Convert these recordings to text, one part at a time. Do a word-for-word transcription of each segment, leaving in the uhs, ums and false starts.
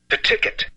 The Ticket.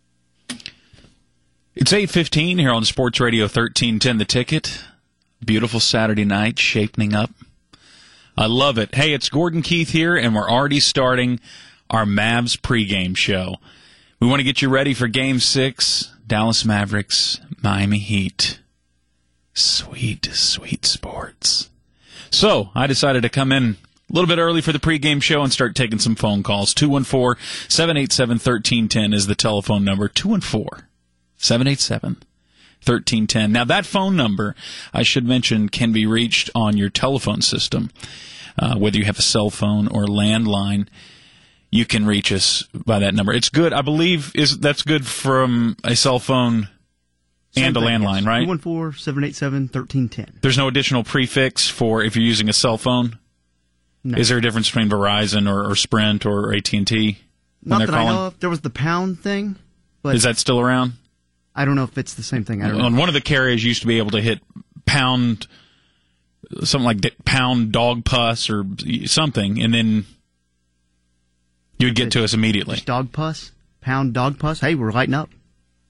It's eight fifteen here on Sports Radio thirteen ten, The Ticket. Beautiful Saturday night, shaping up. I love it. Hey, it's Gordon Keith here, and we're already starting our Mavs pregame show. We want to get you ready for Game six, Dallas Mavericks, Miami Heat. Sweet, sweet sports. So, I decided to come in a little bit early for the pregame show and start taking some phone calls. two one four, seven eight seven, one three one zero is the telephone number. two one four, seven eight seven, one three one zero. Now, that phone number, I should mention, can be reached on your telephone system. Uh, whether you have a cell phone or landline, you can reach us by that number. It's good, I believe, is that's good from a cell phone and a landline, right? two one four, seven eight seven, one three one zero. There's no additional prefix for if you're using a cell phone? No. Is there a difference between Verizon or, or Sprint or A T and T when Not they're that calling? I know of. There was the pound thing. But is that still around? I don't know if it's the same thing. I don't On know. one of the carriers, you used to be able to hit pound, something like d- pound dog pus or something, and then you would get to us immediately. Just dog pus? Pound dog pus? Hey, we're lighting up.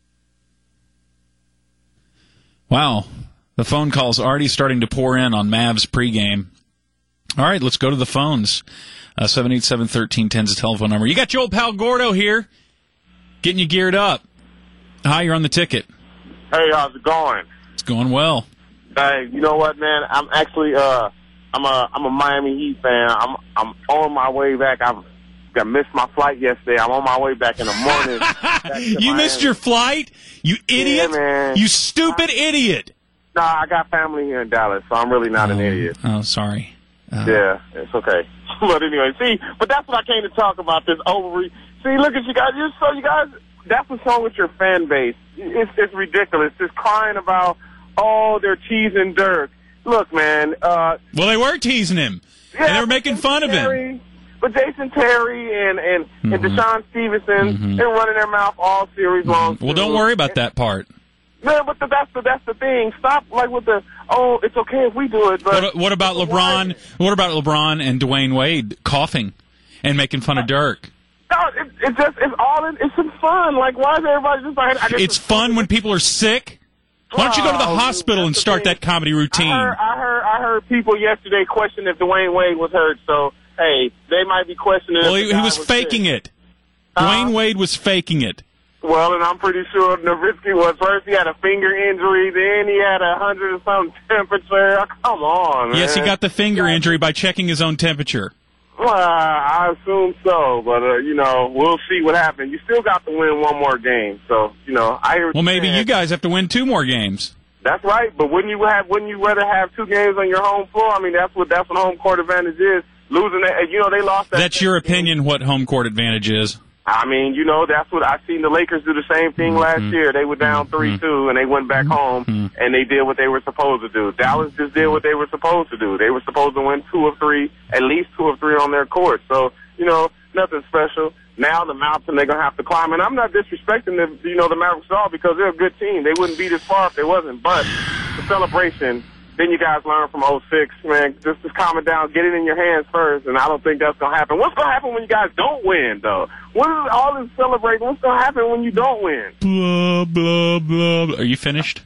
Wow. The phone calls already starting to pour in on Mavs pregame. All right, let's go to the phones. Uh, seven eight seven, one three one zero is the telephone number. You got your old pal Gordo here, getting you geared up. Hi, you're on the ticket. Hey, how's it going? It's going well. Hey, you know what, man? I'm actually uh, I'm a I'm a Miami Heat fan. I'm I'm on my way back. I've got missed my flight yesterday. I'm on my way back in the morning. You Miami. missed your flight? You idiot! Yeah, man. You stupid I, idiot! Nah, I got family here in Dallas, so I'm really not oh, an idiot. Oh, sorry. Uh, yeah, it's okay. But anyway, see, but that's what I came to talk about, this ovary. See, look at you guys. You're so you guys. That's what's wrong with your fan base. It's it's ridiculous. Just crying about, oh, they're teasing Dirk. Look, man. Uh, well, they were teasing him, yeah, and they were making fun Terry, of him. But Jason Terry and and, mm-hmm. and Deshaun Stevenson, mm-hmm. they're running their mouth all series mm-hmm. long. Well, don't worry about that part. No, but the, that's the that's the thing. Stop like with the oh, it's okay if we do it. But what, what about LeBron? What about LeBron and Dwayne Wade coughing and making fun of Dirk? No, it, it just it's all in, it's some fun. Like, why is everybody just like? I guess it's, it's fun when people are sick. Why don't you go to the oh, hospital and start that comedy routine? I heard, I heard I heard people yesterday question if Dwayne Wade was hurt. So hey, they might be questioning. Well, if he, he was, was faking sick. it. Dwayne uh, Wade was faking it. Well, and I'm pretty sure Nowitzki was. First he had a finger injury, then he had a hundred or something temperature. Come on, man. Yes, he got the finger yeah. injury by checking his own temperature. Well, I assume so, but, uh, you know, we'll see what happens. You still got to win one more game, so, you know, I hear. Well, maybe saying. You guys have to win two more games. That's right, but wouldn't you have? Wouldn't you rather have two games on your home floor? I mean, that's what that's what home court advantage is. Losing that, you know, they lost that. That's your game. opinion. What home court advantage is? I mean, you know, that's what I've seen the Lakers do the same thing mm-hmm. last year. They were down three two, mm-hmm. and they went back home, mm-hmm. and they did what they were supposed to do. Dallas just did what they were supposed to do. They were supposed to win two of three, at least two of three on their court. So, you know, nothing special. Now the mountain they're going to have to climb. And I'm not disrespecting the, you know, the Mavericks at all because they're a good team. They wouldn't be this far if they wasn't. But the celebration, then you guys learn from oh six, man. Just, just calm it down. Get it in your hands first, and I don't think that's going to happen. What's going to happen when you guys don't win, though? What is all this celebrating? What's going to happen when you don't win? Blah, blah, blah, blah. Are you finished?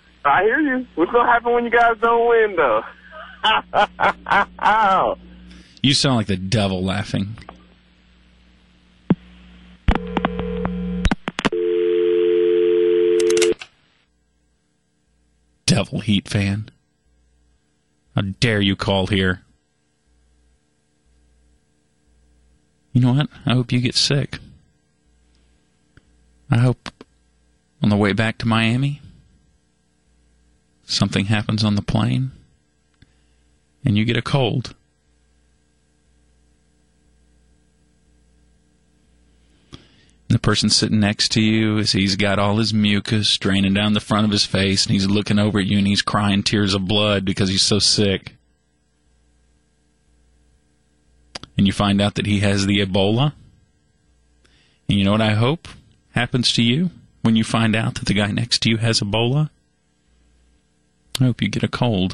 I hear you. What's going to happen when you guys don't win, though? You sound like the devil laughing. Devil Heat fan. How dare you call here? You know what? I hope you get sick. I hope on the way back to Miami, something happens on the plane, and you get a cold. And the person sitting next to you, is he's got all his mucus draining down the front of his face, and he's looking over at you, and he's crying tears of blood because he's so sick. And you find out that he has the Ebola. And you know what I hope happens to you when you find out that the guy next to you has Ebola? I hope you get a cold.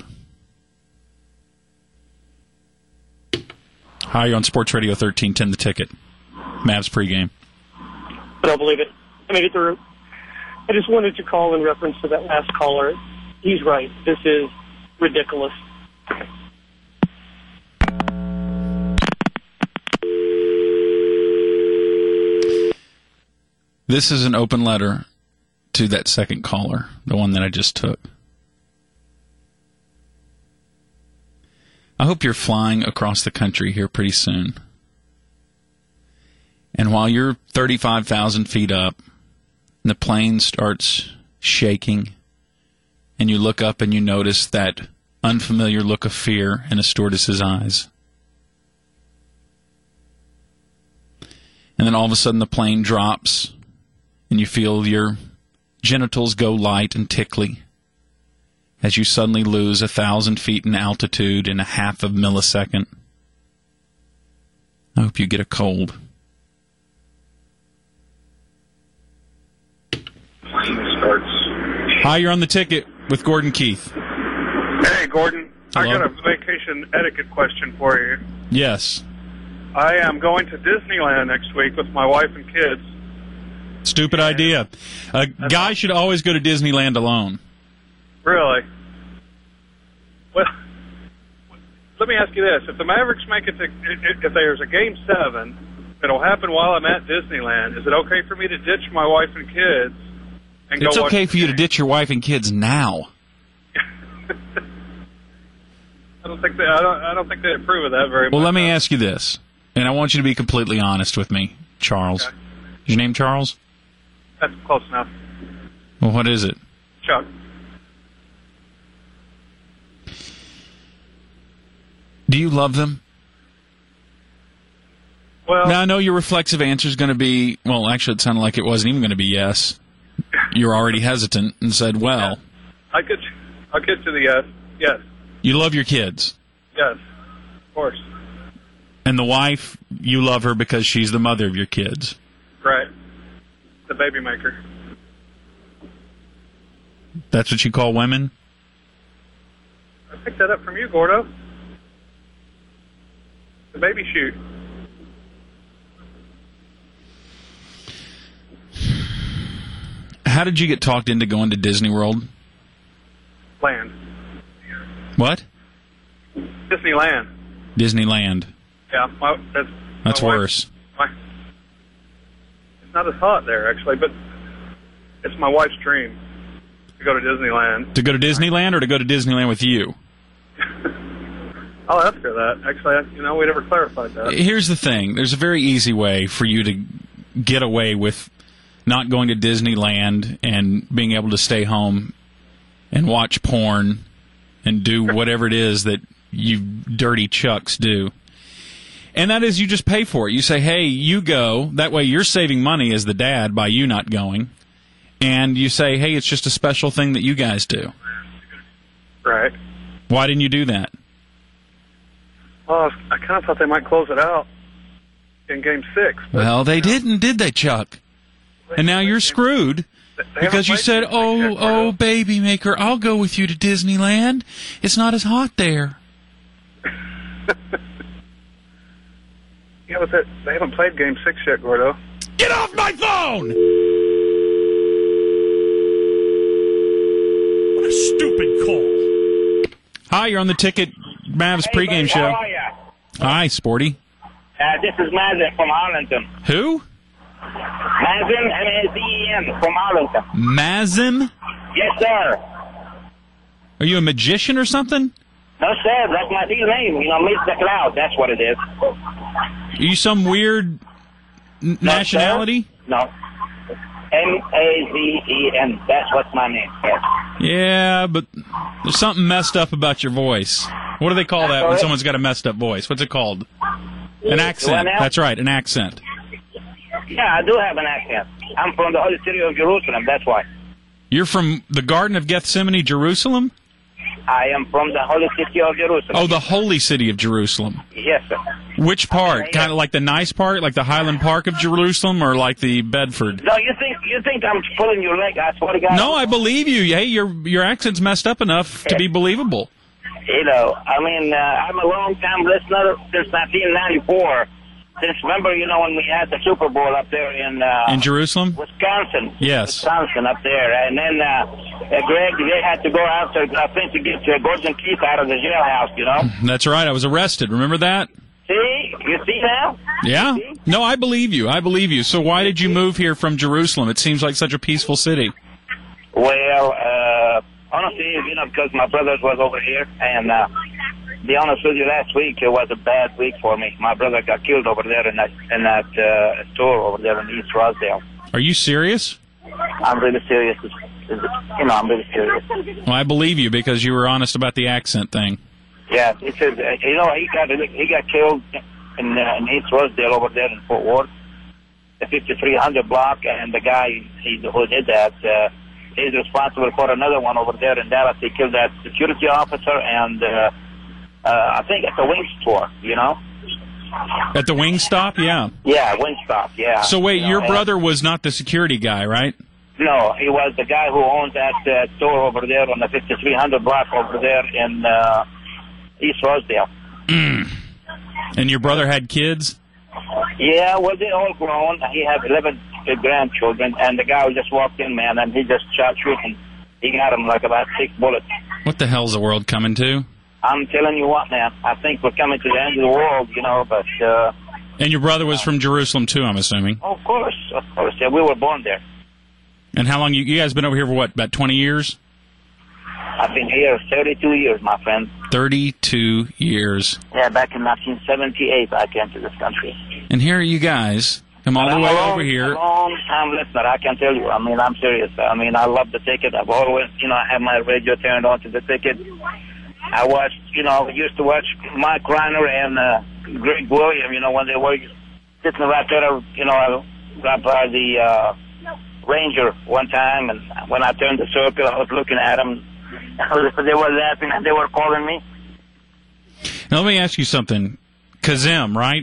Hi, you're on Sports Radio thirteen ten, The Ticket. Mavs pregame. but I'll believe it. I made it through. I just wanted to call in reference to that last caller. He's right. This is ridiculous. This is an open letter to that second caller, the one that I just took. I hope you're flying across the country here pretty soon. And while you're thirty-five thousand feet up, and the plane starts shaking, and you look up and you notice that unfamiliar look of fear in a stewardess's eyes. And then all of a sudden the plane drops, and you feel your genitals go light and tickly as you suddenly lose a thousand feet in altitude in a half of a millisecond. I hope you get a cold. Starts. Hi, you're on the ticket with Gordon Keith. Hey, Gordon. Hello? I got a vacation etiquette question for you. Yes. I am going to Disneyland next week with my wife and kids. Stupid idea. A guy should always go to Disneyland alone. Really? Well, let me ask you this. If the Mavericks make it to, if there's a game seven, it'll happen while I'm at Disneyland. Is it okay for me to ditch my wife and kids and It's go watch okay the for you to game? ditch your wife and kids now. I don't think they, I don't, I don't think they approve of that very Well, much. let me ask you this, and I want you to be completely honest with me, Charles. Okay. Is your name Charles? That's close enough. Well, what is it? Chuck. Do you love them? Well, Now, I know your reflexive answer is going to be, well, actually, it sounded like it wasn't even going to be yes. You're already hesitant and said, well, I could, I'll get to the yes. Yes. you love your kids. Yes. Of course. And the wife, you love her because she's the mother of your kids. Right. The baby maker. That's what you call women? I picked that up from you, Gordo. The baby shoot. How did you get talked into going to Disney World? Land. What? Disneyland. Disneyland. Yeah, my, that's That's my wife- worse. My, it's not as hot there, actually, but it's my wife's dream to go to Disneyland. To go to Disneyland or to go to Disneyland with you? I'll ask her that. Actually, I, you know, we never clarified that. Here's the thing. There's a very easy way for you to get away with not going to Disneyland and being able to stay home and watch porn and do whatever it is that you dirty chucks do. And that is you just pay for it. You say, hey, you go. That way you're saving money as the dad by you not going. And you say, hey, it's just a special thing that you guys do. Right. Why didn't you do that? Well, I kind of thought they might close it out in Game Six. But, Well, they didn't, did they, Chuck? And now you're screwed they haven't because you played said, Game Six oh, yet, oh, Gordo. baby maker, I'll go with you to Disneyland. It's not as hot there. Yeah, but they, they haven't played Game Six yet, Gordo. Get off my phone! What a stupid call. Hi, you're on the Ticket Mavs Hey, pregame buddy, show. How are ya? Hi, Sporty. Uh, this is Mazen from Arlington. Who? Mazen, M A Z E N, from Arlington. Mazin? Yes, sir. Are you a magician or something? No, sir, that's my real name. You know, Mister Cloud, that's what it is. Are you some weird n- No, nationality? sir. No. M A Z E N, that's what's my name. Yes. Yeah, but there's something messed up about your voice. What do they call that when Sorry? someone's got a messed up voice? What's it called? An accent. now? That's right, an accent. Yeah, I do have an accent. I'm from the holy city of Jerusalem, that's why. You're from the Garden of Gethsemane, Jerusalem? I am from the holy city of Jerusalem. Oh, the holy city of Jerusalem. Yes, sir. Which part? Yeah. Kind of like the nice part, like the Highland Park of Jerusalem, or like the Bedford? No, you think you think I'm pulling your leg? I swear to God. No, I believe you. Hey, your your accent's messed up enough to be believable. You know, I mean, uh, I'm a long-time listener since nineteen ninety-four. since remember, you know, when we had the Super Bowl up there in uh, In Jerusalem? Wisconsin. Yes. Wisconsin up there. And then, uh, uh, Greg, they had to go after, I think, to get uh, Gordon Keith out of the jailhouse, you know? That's right. I was arrested. Remember that? See? You see now? Yeah. See? No, I believe you. I believe you. So why did you move here from Jerusalem? It seems like such a peaceful city. Well, uh, honestly, you know, because my brother was over here, and uh, to be honest with you, last week it was a bad week for me. My brother got killed over there in that in that uh, store over there in East Rosedale. Are you serious? I'm really serious. It's, it's, you know, I'm really serious. Well, I believe you because you were honest about the accent thing. Yeah, he said, uh, you know, he got he got killed in, uh, in East Rosedale over there in Fort Worth, the fifty-three hundred block, and the guy he, who did that, uh, he's responsible for another one over there in Dallas. He killed that security officer, and uh, uh, I think at the wing store, you know? At the wing stop? Yeah. Yeah, wing stop, yeah. So wait, You know, your and- brother was not the security guy, right? No, he was the guy who owns that uh, store over there on the fifty-three hundred block over there in uh, East Rosedale. Mm. And your brother had kids? Yeah, well, they're all grown. He had eleven grandchildren, and the guy who just walked in, man, and he just shot shooting. He got him like about six bullets. What the hell's the world coming to? I'm telling you what, man. I think we're coming to the end of the world, you know, but... Uh, And your brother was from Jerusalem, too, I'm assuming. of course, of course. Yeah, we were born there. And how long? You, you guys been over here for what, about twenty years? I've been here thirty-two years, my friend. thirty-two years. Yeah, back in nineteen seventy-eight, I came to this country. And here are you guys, come all the I'm way a long, over here. A long time listener, I can tell you. I mean, I'm serious. I mean, I love the ticket. I've always, you know, I have my radio turned on to the ticket. I watched, you know, I used to watch Mike Reiner and uh, Greg William, you know, when they were sitting right there, you know, right by the uh, Ranger one time. And when I turned the circle, I was looking at them. They were laughing and they were calling me. Now, let me ask you something. Kazim, right?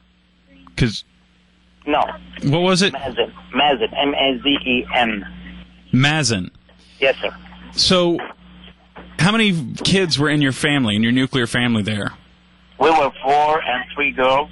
Cause No. what was it? Mazen. Mazen. M A Z E N. Mazen. Yes, sir. So, how many kids were in your family, in your nuclear family there? We were four and three girls.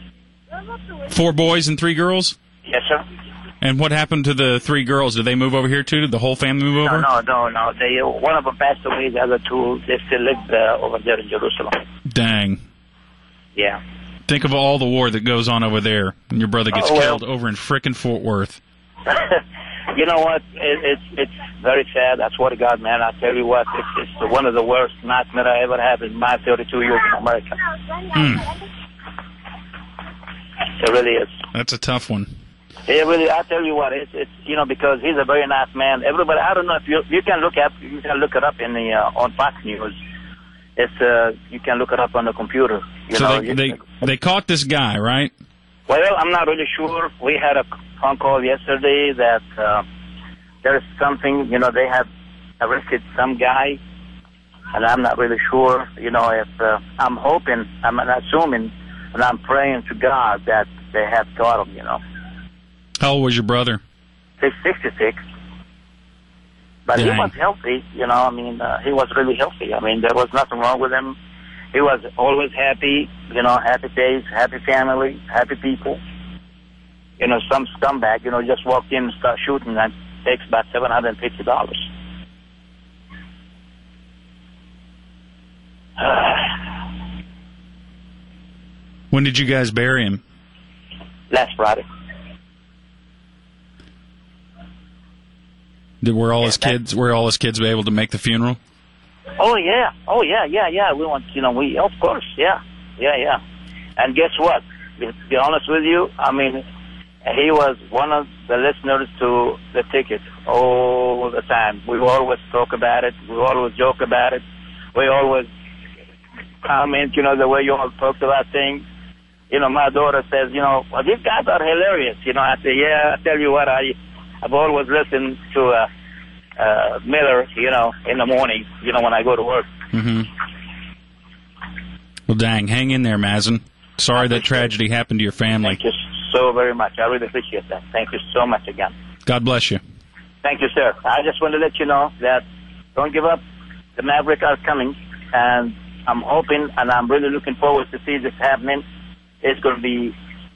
Four boys and three girls? Yes, sir. And what happened to the three girls? Did they move over here too? Did the whole family move over? No, no, no, no. They, one of them passed away. The other two, they still live uh, over there in Jerusalem. Dang. Yeah. Think of all the war that goes on over there, and your brother gets Oh, well. killed over in frickin' Fort Worth. You know what? It, it's it's very sad. I swear to God, man. I tell you what, it's, it's one of the worst nightmares I ever had in my thirty-two years in America. Mm. It really is. That's a tough one. It really, I tell you what, it's, it's you know, because he's a very nice man. Everybody, I don't know if you you can look up, you can look it up in the uh, on Fox News. It's uh, you can look it up on the computer. You so know, they, you, they they caught this guy, right? Well, I'm not really sure. We had a phone call yesterday that uh, there's something, you know, they have arrested some guy, and I'm not really sure, you know, if uh, I'm hoping, I'm assuming, and I'm praying to God that they have caught him, you know. How old was your brother? He's sixty-six. But Dang. he was healthy, you know, I mean, uh, he was really healthy. I mean, there was nothing wrong with him. He was always happy, you know, happy days, happy family, happy people. You know, some scumbag, you know, just walked in and started shooting and takes about seven hundred fifty dollars. When did you guys bury him? Last Friday. Did were all Yeah, his that- kids were all his kids be able to make the funeral? Oh, yeah. Oh, yeah, yeah, yeah. We want, you know, we, of course, yeah. Yeah, yeah. And guess what? To be honest with you, I mean, he was one of the listeners to the ticket all the time. We always talk about it. We always joke about it. We always comment, you know, the way you all talked about things. You know, my daughter says, you know, well, these guys are hilarious. You know, I say, yeah, I tell you what, I, I've always listened to uh, uh, Miller, you know, in the morning, you know, when I go to work. Mm-hmm. Well, dang, hang in there, Mazen. Sorry that tragedy happened to your family. Thank you so very much. I really appreciate that. Thank you so much again. God bless you. Thank you, sir. I just want to let you know that don't give up. The Mavericks are coming, and I'm hoping and I'm really looking forward to see this happening. It's going to be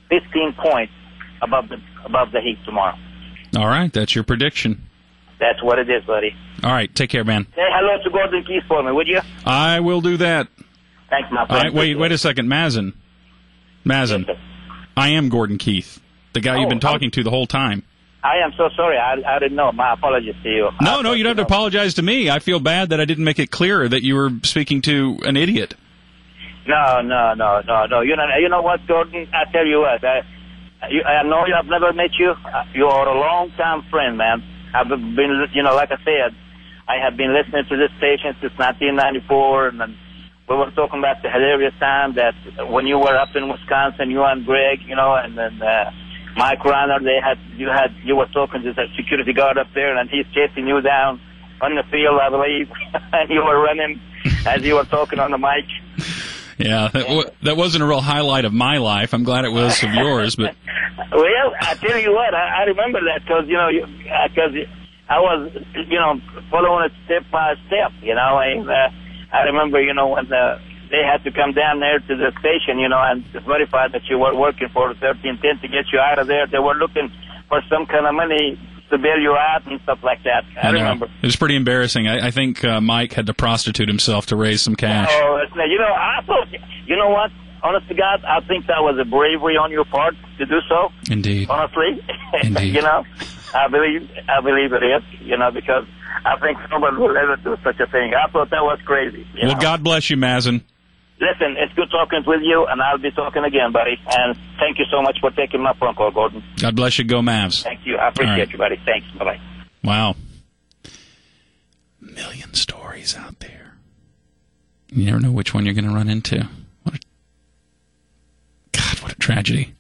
fifteen points above the above the Heat tomorrow. All right, that's your prediction. That's what it is, buddy. All right, take care, man. Say hello to Gordon Keith for me, would you? I will do that. Thanks, my All friend. right, wait, wait a second, Mazin. Mazin, Yes, sir. I am Gordon Keith, the guy Oh, you've been talking to the whole time. I am so sorry. I, I didn't know. My apologies to you. No, I no, you don't have to apologize to me. I feel bad that I didn't make it clearer that you were speaking to an idiot. No, no, no, no, no. You know, you know what, Gordon? I tell you what. I, you, I know I've never met you. You are a long-time friend, man. I've been, you know, like I said, I have been listening to this station since nineteen ninety-four, and then we were talking about the hilarious time that when you were up in Wisconsin, you and Greg, you know, and then uh, Mike Reiner, they had you had you were talking to the security guard up there, and he's chasing you down on the field, I believe, and you were running as you were talking on the mic. Yeah, that, w- that wasn't a real highlight of my life. I'm glad it was of yours, but Well, I tell you what, I, I remember that because you know, because I was, you know, following it step by step, you know, and uh, I remember, you know, when the, they had to come down there to the station, you know, and verify that you were working for thirteen ten to get you out of there. They were looking for some kind of money to bail you out and stuff like that. I, I know. remember. It was pretty embarrassing. I, I think uh, Mike had to prostitute himself to raise some cash. Oh, it's, you know, I thought, you know what? Honest to God, I think that was a bravery on your part to do so. Indeed. Honestly, Indeed. you know, I believe, I believe it is. You know, because I think nobody will ever do such a thing. I thought that was crazy. You Well, know? God bless you, Mazin. Listen, it's good talking with you, and I'll be talking again, buddy. And thank you so much for taking my phone call, Gordon. God bless you. Go Mavs. Thank you. I appreciate All right. you, buddy. Thanks. Bye bye. Wow. A million stories out there. You never know which one you're going to run into. What a, God, what a tragedy.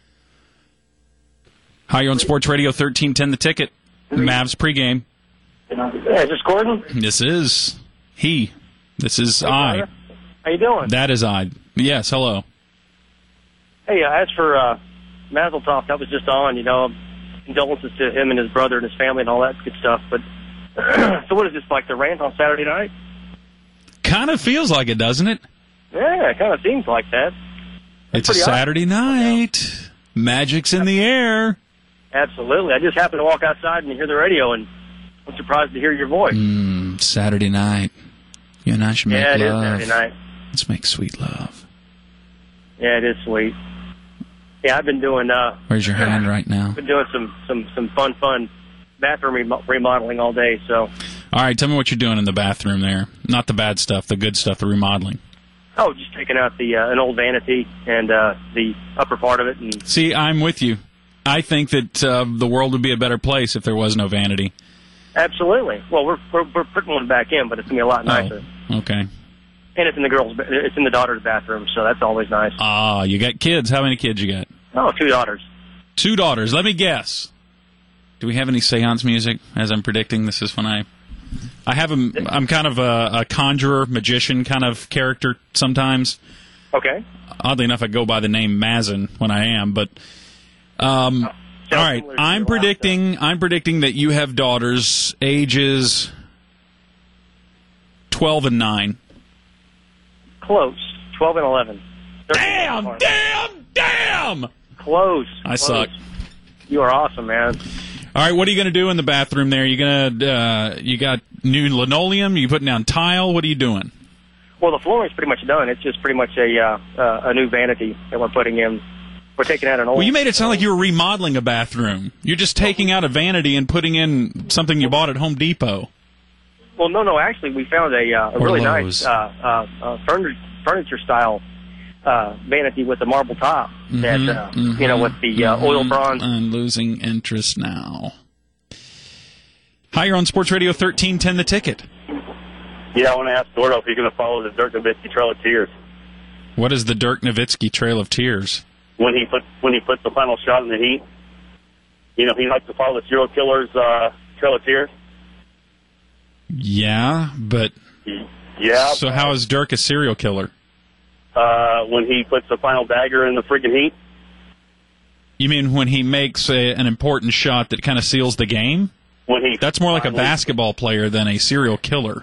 Hi, you're on Sports Radio thirteen ten The Ticket. Mavs pregame. Yeah, is this Gordon? This is he. This is I. Carter. How you doing? That is I. Yes, hello. Hey, uh, as for uh, Mazel Tov, that was just on, you know, condolences to him and his brother and his family and all that good stuff. But so what is this, like the rant on Saturday night? Kind of feels like it, doesn't it? Yeah, it kind of seems like that. It's a pretty Saturday night. Magic's in the air. Absolutely. I just happened to walk outside and hear the radio, and I'm surprised to hear your voice. Mm, Saturday night. You and I should make yeah, it love. is Saturday night. Let's make sweet love. Yeah, it is sweet. Yeah, I've been doing. Uh, Where's your hand right now? Been doing some some some fun fun bathroom remo- remodeling all day. So. All right, tell me what you're doing in the bathroom there. Not the bad stuff, the good stuff, the remodeling. Oh, just taking out the uh, an old vanity and uh, the upper part of it. And See, I'm with you. I think that uh, the world would be a better place if there was no vanity. absolutely. Well, we're we're, we're putting one back in, but it's gonna be a lot nicer. Oh, okay. And it's in the girls' ba- it's in the daughter's bathroom, so that's always nice. Ah, you got kids. How many kids you got? Oh, two daughters. Two daughters. Let me guess. Do we have any seance music? As I'm predicting, this is when I, I have a, I'm kind of a, a conjurer, magician kind of character sometimes. Okay. Oddly enough, I go by the name Mazin when I am, but, um, all right. I'm predicting, I'm predicting that you have daughters ages twelve and nine. Close. Twelve and eleven. Damn! Damn! Damn! Close. I Close. suck. You are awesome, man. All right, what are you going to do in the bathroom there? You going to uh, you got new linoleum? You putting down tile? What are you doing? Well, the flooring's pretty much done. It's just pretty much a uh, uh, a new vanity that we're putting in. We're taking out an old. Well, you made it sound like you were remodeling a bathroom. You're just taking out a vanity and putting in something you bought at Home Depot. Well, no, no. Actually, we found a, uh, a Or really Lowe's. nice uh, uh, uh, furniture furniture style uh, vanity with a marble top. That uh, Mhm, you know, with the uh, mhm. oil bronze. I'm losing interest now. Hi, you're on Sports Radio thirteen ten The Ticket. Yeah, I want to ask Gordo if he's going to follow the Dirk Nowitzki Trail of Tears. What is the Dirk Nowitzki Trail of Tears? When he put when he puts the final shot in the Heat, you know, he likes to follow the serial killer's uh, Trail of Tears. Yeah, but Yeah. so how is Dirk a serial killer? Uh, when he puts the final dagger in the freaking Heat. You mean when he makes a, an important shot that kind of seals the game? When he That's more like a finally- basketball player than a serial killer.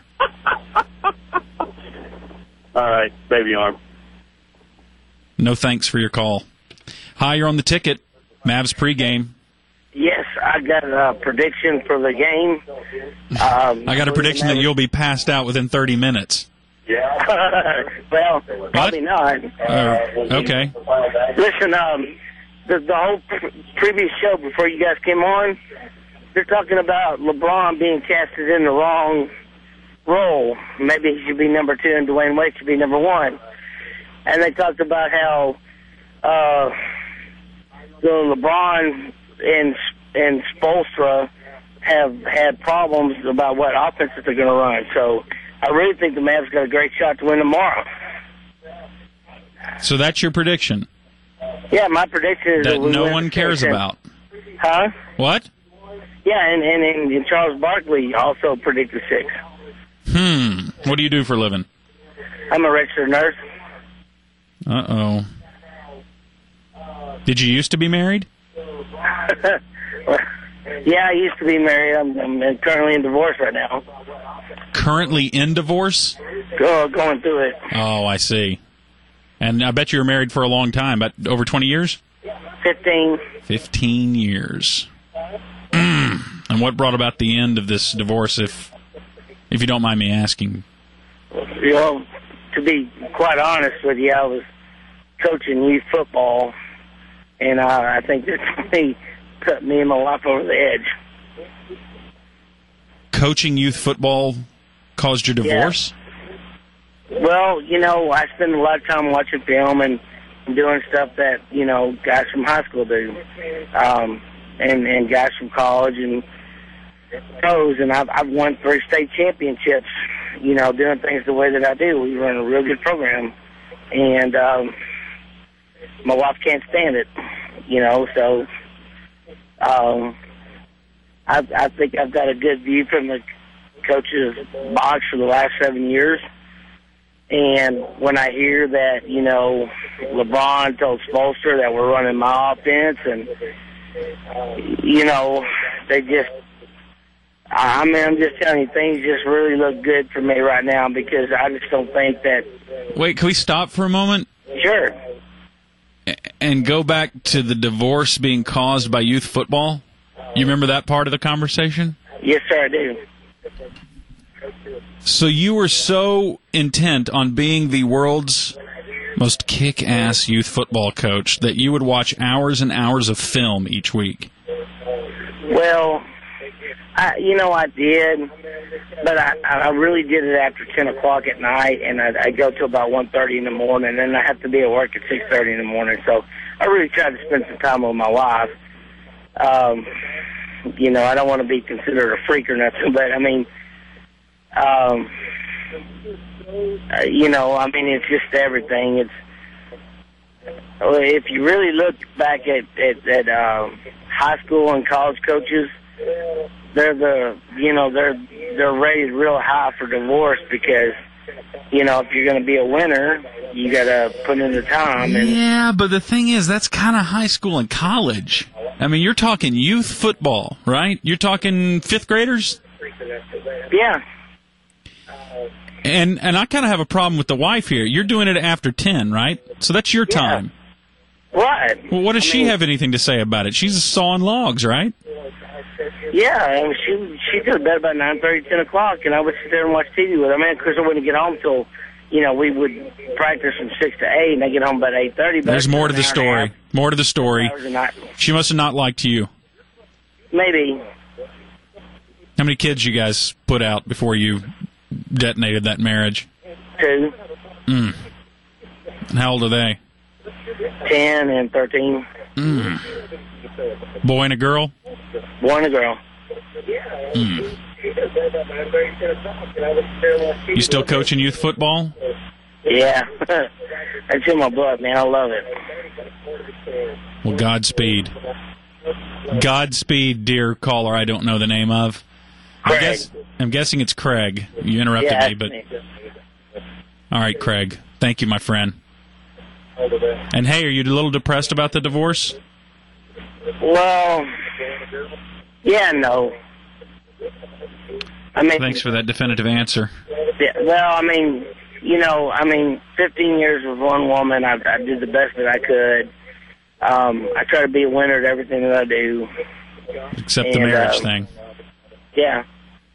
All right, baby arm. No thanks for your call. Hi, you're on the ticket. Mavs pregame. Yes, I got a prediction for the game. Um, I got a prediction that you'll be passed out within thirty minutes. Yeah. Well, probably not. Uh, okay. Listen, um, the, the whole pr- previous show before you guys came on, they're talking about LeBron being casted in the wrong role. Maybe he should be number two and Dwayne Wade should be number one. And they talked about how uh, the LeBron and and Spoelstra have had problems about what offenses they're going to run. So I really think the Mavs got a great shot to win tomorrow. So that's your prediction? Yeah, my prediction is that, that we no win one cares ten. about. Huh? What? Yeah, and, and, and, and Charles Barkley also predicted six. Hmm. What do you do for a living? I'm a registered nurse. Uh-oh. Did you used to be married? Yeah, I used to be married. I'm, I'm currently in divorce right now. Currently in divorce? Go, going through it. Oh, I see. And I bet you were married for a long time, but over twenty years? Fifteen. Fifteen years. Mm. And what brought about the end of this divorce, if if you don't mind me asking? You know, to be quite honest with you, I was coaching youth football, and uh, I think this really put me and my wife over the edge. Coaching youth football caused your divorce? Yeah. Well, you know, I spend a lot of time watching film and doing stuff that, you know, guys from high school do, um, and, and guys from college and pros, and I've, I've won three state championships, you know, doing things the way that I do. We run a real good program, and um, my wife can't stand it, you know, so um, I, I think I've got a good view from the coach's box for the last seven years. And when I hear that, you know, LeBron told Spoelstra that we're running my offense, and, you know, they just, I mean, I'm just telling you, things just really look good for me right now because I just don't think that. Wait, can we stop for a moment? Sure. And go back to the divorce being caused by youth football? You remember that part of the conversation? Yes, sir, I do. So you were so intent on being the world's most kick-ass youth football coach that you would watch hours and hours of film each week. Well, I, you know, I did, but I, I really did it after ten o'clock at night, and I, I go to about one thirty in the morning, and I have to be at work at six thirty in the morning. So I really tried to spend some time with my wife. Um, you know, I don't want to be considered a freak or nothing, but I mean, um, uh, you know, I mean, it's just everything. It's if you really look back at at, at um, high school and college coaches, they're the you know they're they're raised real high for divorce because you know if you're going to be a winner, you got to put in the time. And yeah, but the thing is, that's kind of high school and college. I mean, you're talking youth football, right? You're talking fifth graders. Yeah. And and I kind of have a problem with the wife here. You're doing it after ten, right? So that's your time. Yeah. Right. Well, what does I she mean, have anything to say about it? She's sawing logs, right? Yeah, I mean, she she goes to bed about nine thirty, ten o'clock, and I would sit there and watch T V with her. I mean, of course, I wouldn't get home till, you know, we would practice from six to eight, and I get home about eight thirty. There's more to the story. More to the story. She must have not liked you. Maybe. How many kids you guys put out before you detonated that marriage? Two. Mm. And how old are they? Ten and thirteen. Mm. Boy and a girl? Boy and a girl. Mm. You still coaching youth football? Yeah. That's in my blood, man. I love it. Well, Godspeed. Godspeed, dear caller I don't know the name of. Craig. I guess, I'm guessing it's Craig. You interrupted yeah, me, but... All right, Craig. Thank you, my friend. And hey, are you a little depressed about the divorce? Well, yeah, no. I mean, thanks for that definitive answer. Yeah, well, I mean, you know, I mean, fifteen years with one woman, I, I did the best that I could. Um, I try to be a winner at everything that I do. Except and, the marriage uh, thing. Yeah.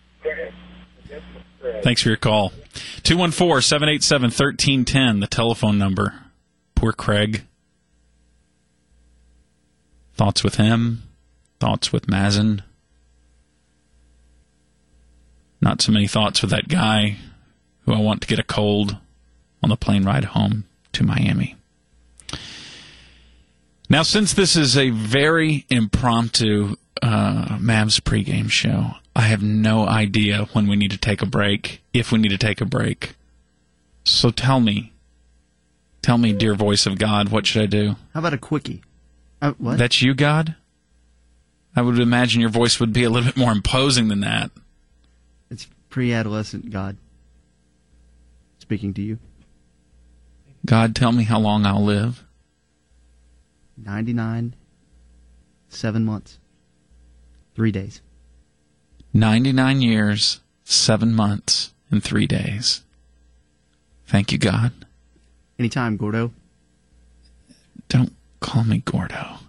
Thanks for your call. two one four, seven eight seven, one three one zero, the telephone number. Poor Craig. Thoughts with him? Thoughts with Mazin? Not so many thoughts with that guy who I want to get a cold on the plane ride home to Miami. Now, since this is a very impromptu uh, Mavs pregame show, I have no idea when we need to take a break, if we need to take a break. So tell me, tell me, dear voice of God, what should I do? How about a quickie? Uh, what? That's you, God? I would imagine your voice would be a little bit more imposing than that. It's pre-adolescent God speaking to you. God, tell me how long I'll live. ninety-nine, seven months, three days. ninety-nine years, seven months, and three days. Thank you, God. Anytime, Gordo. Don't call me Gordo.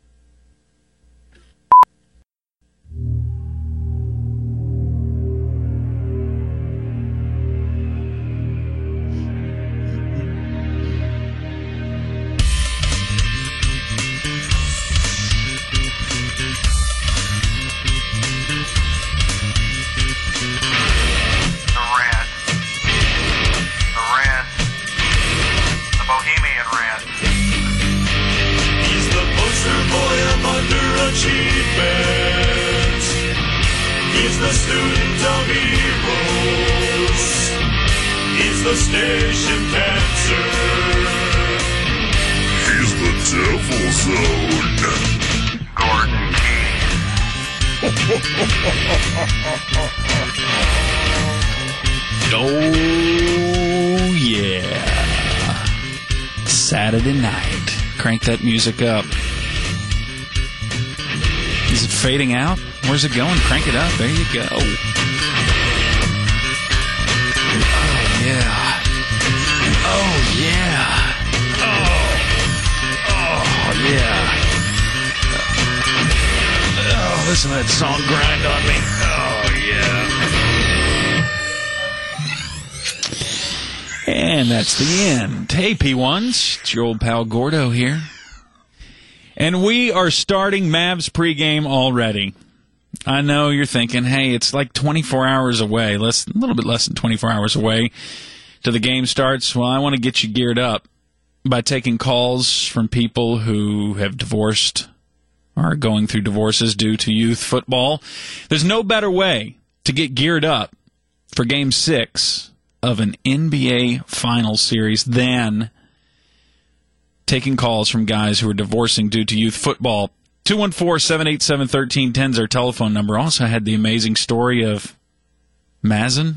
He's the student of heroes. He's the station cancer. He's the devil's own Gordon Oh, yeah. Saturday night. Crank that music up. Is it fading out? Where's it going? Crank it up. There you go. Oh, yeah. Oh, yeah. Oh, oh yeah. Oh, listen to that song grind on me. Oh, yeah. And that's the end. Hey, P ones. It's your old pal Gordo here. And we are starting Mavs pregame already. I know you're thinking, hey, it's like twenty-four hours away, less, a little bit less than twenty-four hours away till the game starts. Well, I want to get you geared up by taking calls from people who have divorced or are going through divorces due to youth football. There's no better way to get geared up for Game six of an N B A Finals series than taking calls from guys who are divorcing due to youth football. two one four, seven eight seven, one three one zero is our telephone number. Also had the amazing story of Mazin.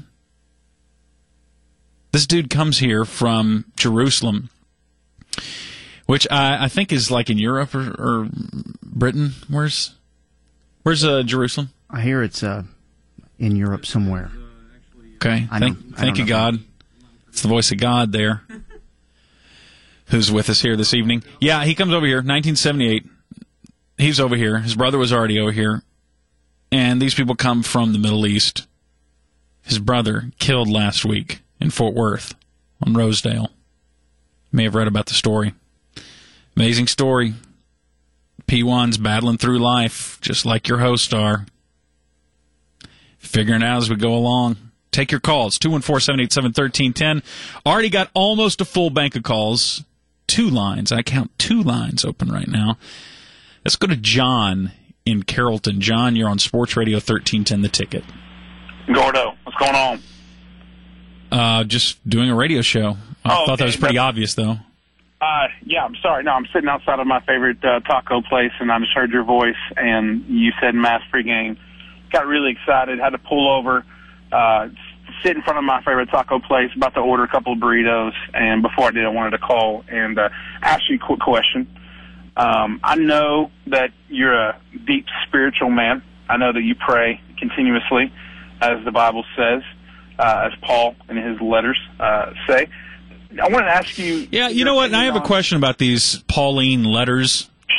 This dude comes here from Jerusalem, which I, I think is like in Europe or, or Britain. Where's where's uh, Jerusalem? I hear it's uh, in Europe somewhere. Okay, I thank, don't, I thank don't you, know. God. It's the voice of God there, who's with us here this evening. Yeah, he comes over here, nineteen seventy-eight. He's over here. His brother was already over here. And these people come from the Middle East. His brother killed last week in Fort Worth on Rosedale. You may have read about the story. Amazing story. P one's battling through life, just like your hosts are. Figuring it out as we go along. Take your calls, two one four, seven eight seven, one three one zero. Already got almost a full bank of calls. Two lines. I count two lines open right now. Let's go to John in Carrollton. John, you're on Sports Radio thirteen ten, The Ticket. Gordo, what's going on? Uh, just doing a radio show. I Oh, thought that okay. was pretty obvious, though. Uh, yeah, I'm sorry. No, I'm sitting outside of my favorite uh, taco place, and I just heard your voice, and you said Mass pregame. Got really excited. Had to pull over, uh, sit in front of my favorite taco place, about to order a couple of burritos, and before I did, I wanted to call and uh, ask you a quick question. Um, I know that you're a deep spiritual man. I know that you pray continuously, as the Bible says, uh, as Paul in his letters uh, say. I wanted to ask you... Yeah, you know what? I have a question about these Pauline letters.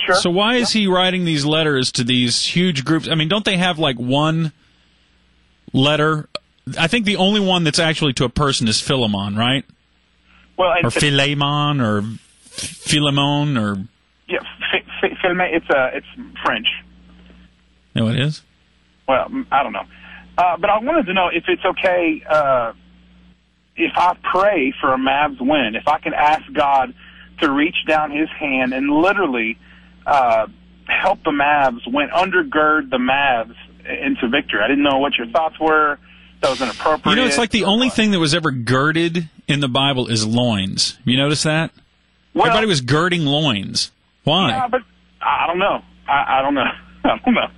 Sure. So why is he writing these letters to these huge groups? I mean, don't they have like one letter? I think the only one that's actually to a person is Philemon, right? Well, or it's, Philemon, or Philemon, or yeah, Philemon. It's uh, it's French. No, it is. Well, I don't know, uh, but I wanted to know if it's okay uh, if I pray for a Mavs win, if I can ask God to reach down His hand and literally uh, help the Mavs win, undergird the Mavs into victory. I didn't know what your thoughts were. That was inappropriate. You know, it's like the only thing that was ever girded in the Bible is loins. You notice that? Well, everybody was girding loins. Why? Yeah, but I don't know. I, I don't know. I don't know.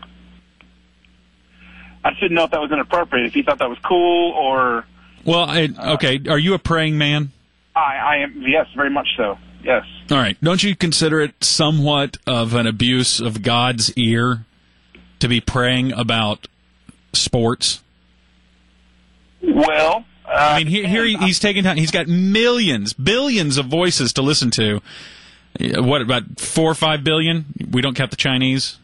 I didn't know if that was inappropriate, if you thought that was cool or... Well, I, okay, are you a praying man? I, I am, yes, very much so, yes. All right. Don't you consider it somewhat of an abuse of God's ear to be praying about sports? Well... Uh, I mean, here, here he, he's taking time. He's got millions, billions of voices to listen to. What, about four or five billion? We don't count the Chinese.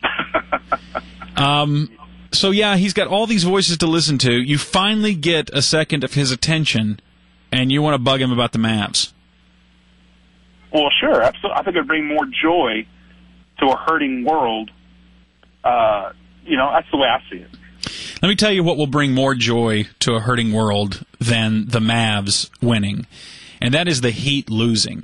um... So, yeah, he's got all these voices to listen to. You finally get a second of his attention, and you want to bug him about the Mavs. Well, sure. Absolutely. I think it would bring more joy to a hurting world. Uh, you know, that's the way I see it. Let me tell you what will bring more joy to a hurting world than the Mavs winning, and that is the Heat losing.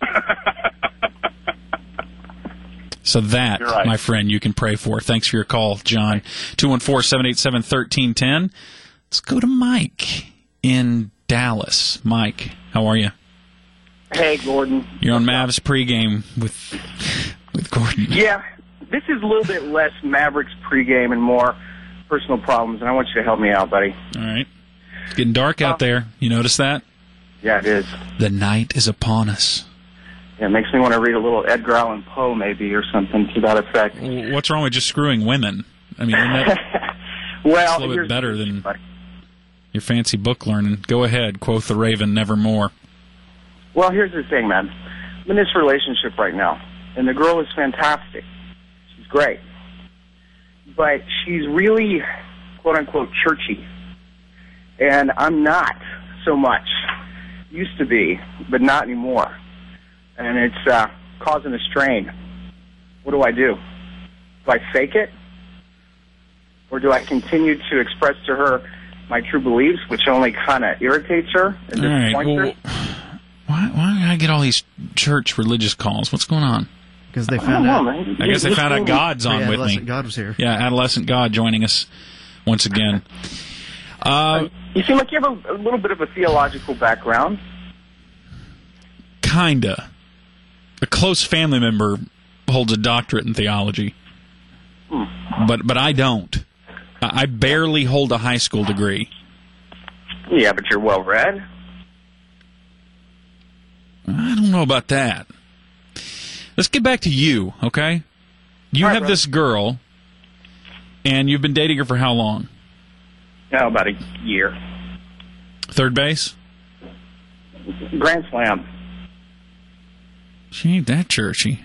So that, right. my friend, you can pray for. Thanks for your call, John. two one four, seven eight seven, one three one zero. Let's go to Mike in Dallas. Mike, how are you? Hey, Gordon. You're on Mavs pregame with with Gordon. Yeah, this is a little bit less Mavericks pregame and more personal problems, and I want you to help me out, buddy. All right. It's getting dark out uh, there. You notice that? Yeah, it is. The night is upon us. Yeah, it makes me want to read a little Edgar Allan Poe, maybe, or something to that effect. What's wrong with just screwing women? I mean, isn't that well, a little bit better than your fancy book learning? Go ahead, quoth the raven, nevermore. Well, here's the thing, man. I'm in this relationship right now, and the girl is fantastic. She's great. But she's really, quote-unquote, churchy. And I'm not so much. Used to be, but not anymore. And it's uh, causing a strain. What do I do? Do I fake it? Or do I continue to express to her my true beliefs, which only kind of irritates her and all right, disappoints well, her? Why, why do I get all these church religious calls? What's going on? Because they found out. Know, I guess they found out God's on yeah, with me. God was here. Yeah, adolescent God joining us once again. Uh, you seem like you have a, a little bit of a theological background. Kinda. A close family member holds a doctorate in theology, hmm. but but I don't. I barely hold a high school degree. Yeah, but you're well read. I don't know about that. Let's get back to you, okay? You right, have bro. this girl, and you've been dating her for how long? No, about a year. Third base? Grand Slam. She ain't that churchy.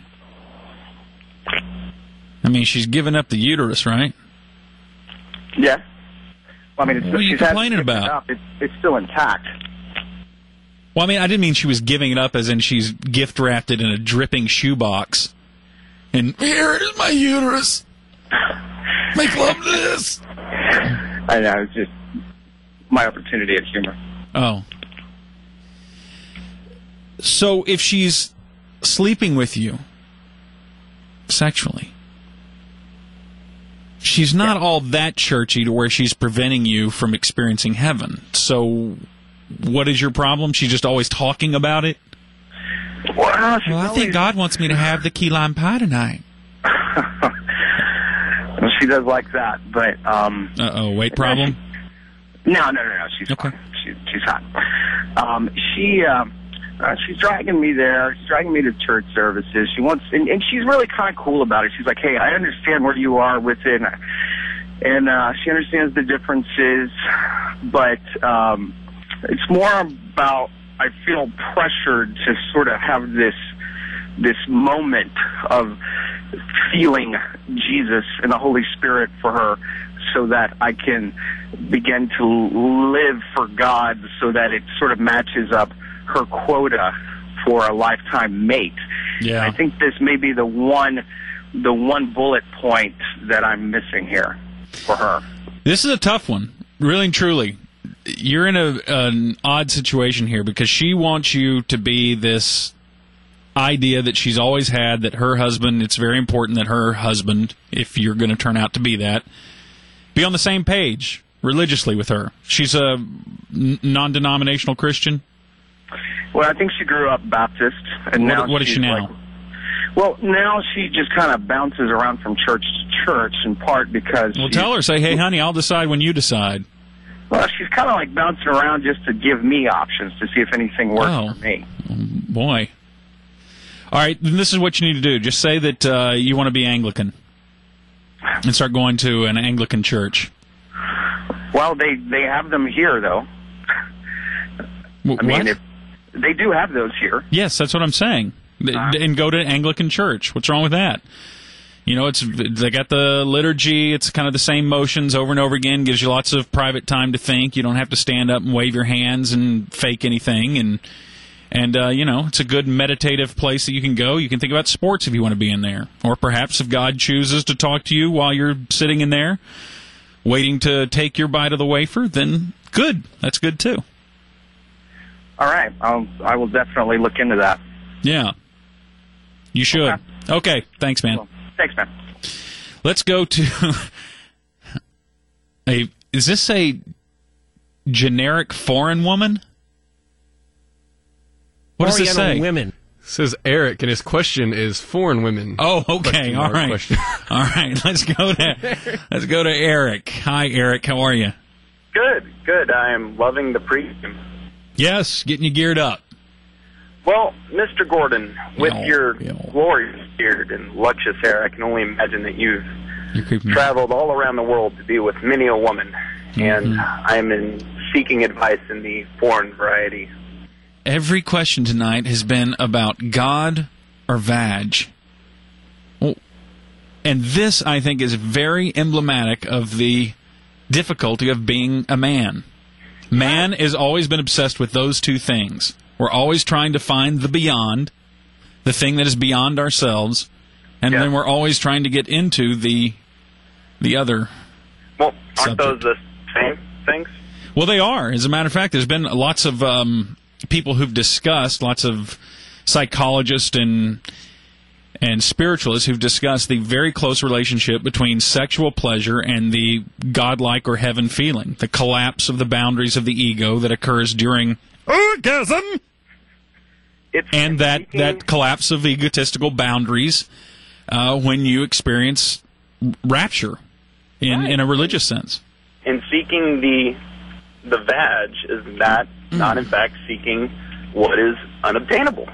I mean, she's given up the uterus, right? Yeah. Well, I mean, it's, what are you she's complaining about? It it's, it's still intact. Well, I mean, I didn't mean she was giving it up as in she's gift wrapped it in a dripping shoebox. And here is my uterus. Make love to this. I know, it's just my opportunity at humor. Oh. So if she's sleeping with you sexually, she's not yeah. all that churchy to where she's preventing you from experiencing heaven. So what is your problem? She's just always talking about it? Well, well I think God wants me to have the key lime pie tonight. Well, she does like that, but... Um, Uh-oh, weight problem? She, no, no, no, no, she's okay. fine. She, she's hot. Um, she... Uh, Uh, she's dragging me there. She's dragging me to church services. She wants, and, and she's really kind of cool about it. She's like, "Hey, I understand where you are with it," and, and uh, she understands the differences. But um, it's more about I feel pressured to sort of have this this moment of feeling Jesus and the Holy Spirit for her so that I can begin to live for God so that it sort of matches up her quota for a lifetime mate. Yeah. I think this may be the one, the one bullet point that I'm missing here for her. This is a tough one, really and truly. You're in a, an odd situation here because she wants you to be this idea that she's always had, that her husband, it's very important that her husband, if you're going to turn out to be that, be on the same page religiously with her. She's a n- non-denominational Christian? Well, I think she grew up Baptist. And what, now what is she now? Like, well, now she just kind of bounces around from church to church, in part because... Well, tell her, say, hey, honey, I'll decide when you decide. Well, she's kind of like bouncing around just to give me options to see if anything works oh, for me. Boy. All right, then this is what you need to do. Just say that uh, you want to be Anglican and start going to an Anglican church. Well, they, they have them here, though. W- I mean, what? if they do have those here. Yes, that's what I'm saying. Uh, and go to Anglican church. What's wrong with that? You know, it's they got the liturgy. It's kind of the same motions over and over again. Gives you lots of private time to think. You don't have to stand up and wave your hands and fake anything. And and uh, you know, it's a good meditative place that you can go. You can think about sports if you want to be in there, or perhaps if God chooses to talk to you while you're sitting in there, waiting to take your bite of the wafer. Then good, that's good too. All right, I'll I will definitely look into that. Yeah, you should. Okay, okay. Thanks, man. Well, thanks, man. Let's go to a. Is this a generic foreign woman? What does this say? Women. It says Eric, and his question is foreign women. Oh, okay, all right, question. all right. Let's go to let's go to Eric. Hi, Eric. How are you? Good, good. I am loving the pregame. Yes, getting you geared up. Well, Mister Gordon, with Yo, your yo. glorious beard and luscious hair, I can only imagine that you've You're creeping me. traveled all around the world to be with many a woman, Mm-hmm. and I am in seeking advice in the foreign variety. Every question tonight has been about God or vag. Well, and this, I think, is very emblematic of the difficulty of being a man. Man has always been obsessed with those two things. We're always trying to find the beyond, the thing that is beyond ourselves, and Yeah. then we're always trying to get into the the other. Well, aren't subject. those the same things? Well, they are. As a matter of fact, there's been lots of um, people who've discussed, lots of psychologists and and spiritualists who've discussed the very close relationship between sexual pleasure and the godlike or heaven feeling, the collapse of the boundaries of the ego that occurs during orgasm, It's and that, seeking- that collapse of egotistical boundaries uh, when you experience rapture in, Right. in a religious sense. in seeking the the vag, is that Mm. not in fact seeking what is unobtainable?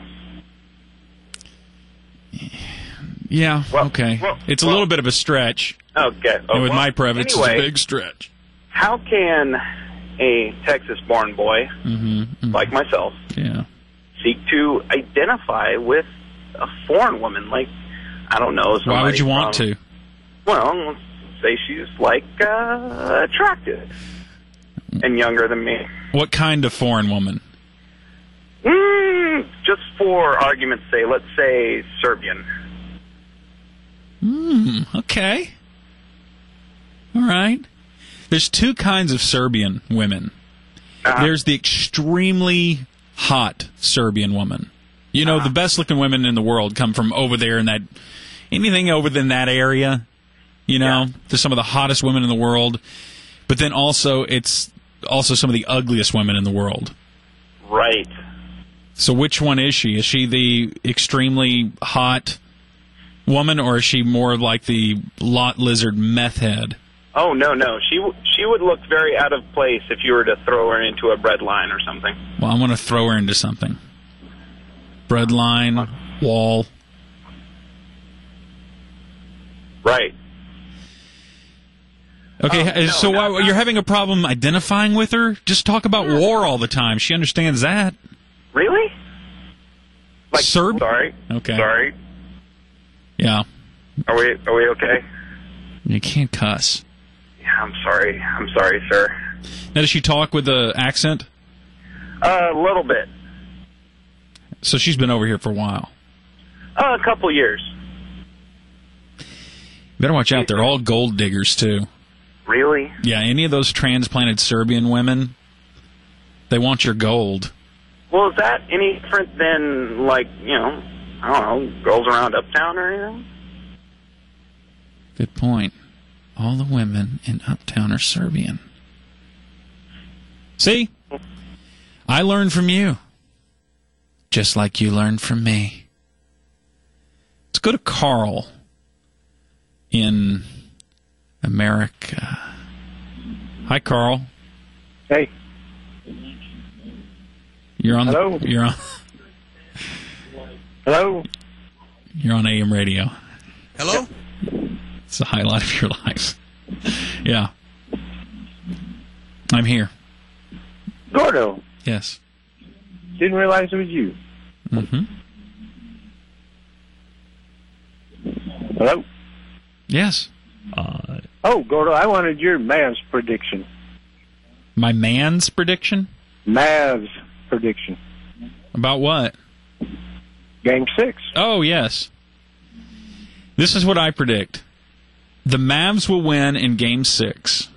Yeah, Well, okay. well, it's a well- little bit of a stretch. Okay. Oh, and with well, my preference, anyway, it's a big stretch. How can a Texas-born boy Mm-hmm, mm-hmm. like myself Yeah. seek to identify with a foreign woman? Like, I don't know. Why would you want from, to? Well, let's say she's like uh, attractive and younger than me. What kind of foreign woman? Mm, just for argument's sake, let's say Serbian. Hmm, okay. All right. There's two kinds of Serbian women. Uh-huh. There's the extremely hot Serbian woman. You know, Uh-huh. the best looking women in the world come from over there in that, anything over in that area. You know, Yeah. there's some of the hottest women in the world. But then also, it's also some of the ugliest women in the world. Right. So which one is she? Is she the extremely hot woman, or is she more like the lot lizard meth head? Oh, no, no. She w- she would look very out of place if you were to throw her into a bread line or something. Well, I'm going to throw her into something. Bread line, wall. Right. Okay, Oh, no, so no, why, no. you're having a problem identifying with her? Just talk about war all the time. She understands that. Really? Like, Serb? Sorry. Okay. Sorry. Yeah. Are we are we okay? You can't cuss. Yeah, I'm sorry. I'm sorry, sir. Now, does she talk with an accent? Uh, a little bit. So she's been over here for a while. Uh, a couple years. Better watch out. They're all gold diggers, too. Really? Yeah, any of those transplanted Serbian women, they want your gold. Well, is that any different than, like, you know, I don't know, girls around Uptown or anything? Good point. All the women in Uptown are Serbian. See? I learned from you. Just like you learned from me. Let's go to Carl in America. Hi, Carl. Hey. You're on Hello? the you're on Hello? You're on A M radio. Hello? It's the highlight of your life. Yeah. I'm here. Gordo. Yes. Didn't realize it was you. Mm-hmm. Hello? Yes. Uh, oh, Gordo, I wanted your Mavs prediction. My man's prediction? Mavs prediction. About what? Game six. Oh, yes. This is what I predict. The Mavs will win in Game six.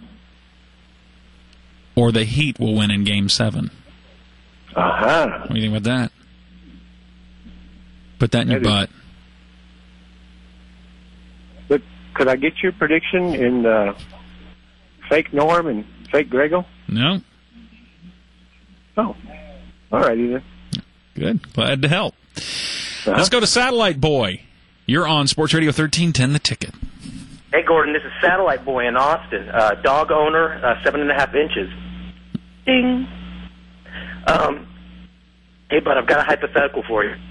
Or the Heat will win in Game seven. Uh-huh. What do you think about that? Put that in your That is- butt. But could I get your prediction in uh, fake Norm and fake Grego? No. Oh. All righty then. Good. Glad to help. Uh-huh. Let's go to Satellite Boy. You're on Sports Radio thirteen ten, The Ticket. Hey, Gordon, this is Satellite Boy in Austin. Uh, dog owner, uh, seven and a half inches. Ding. Um, hey, bud, I've got a hypothetical for you.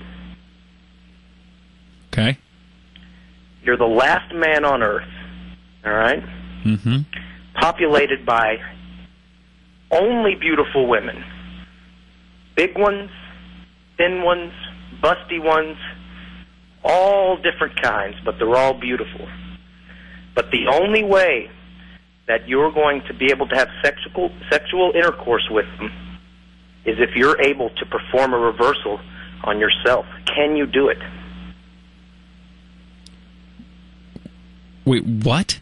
Okay. You're the last man on Earth, all right? Mm-hmm. Populated by only beautiful women. Big ones, thin ones, busty ones, all different kinds, but they're all beautiful. But the only way that you're going to be able to have sexual sexual intercourse with them is if you're able to perform a reversal on yourself. Can you do it? Wait, what?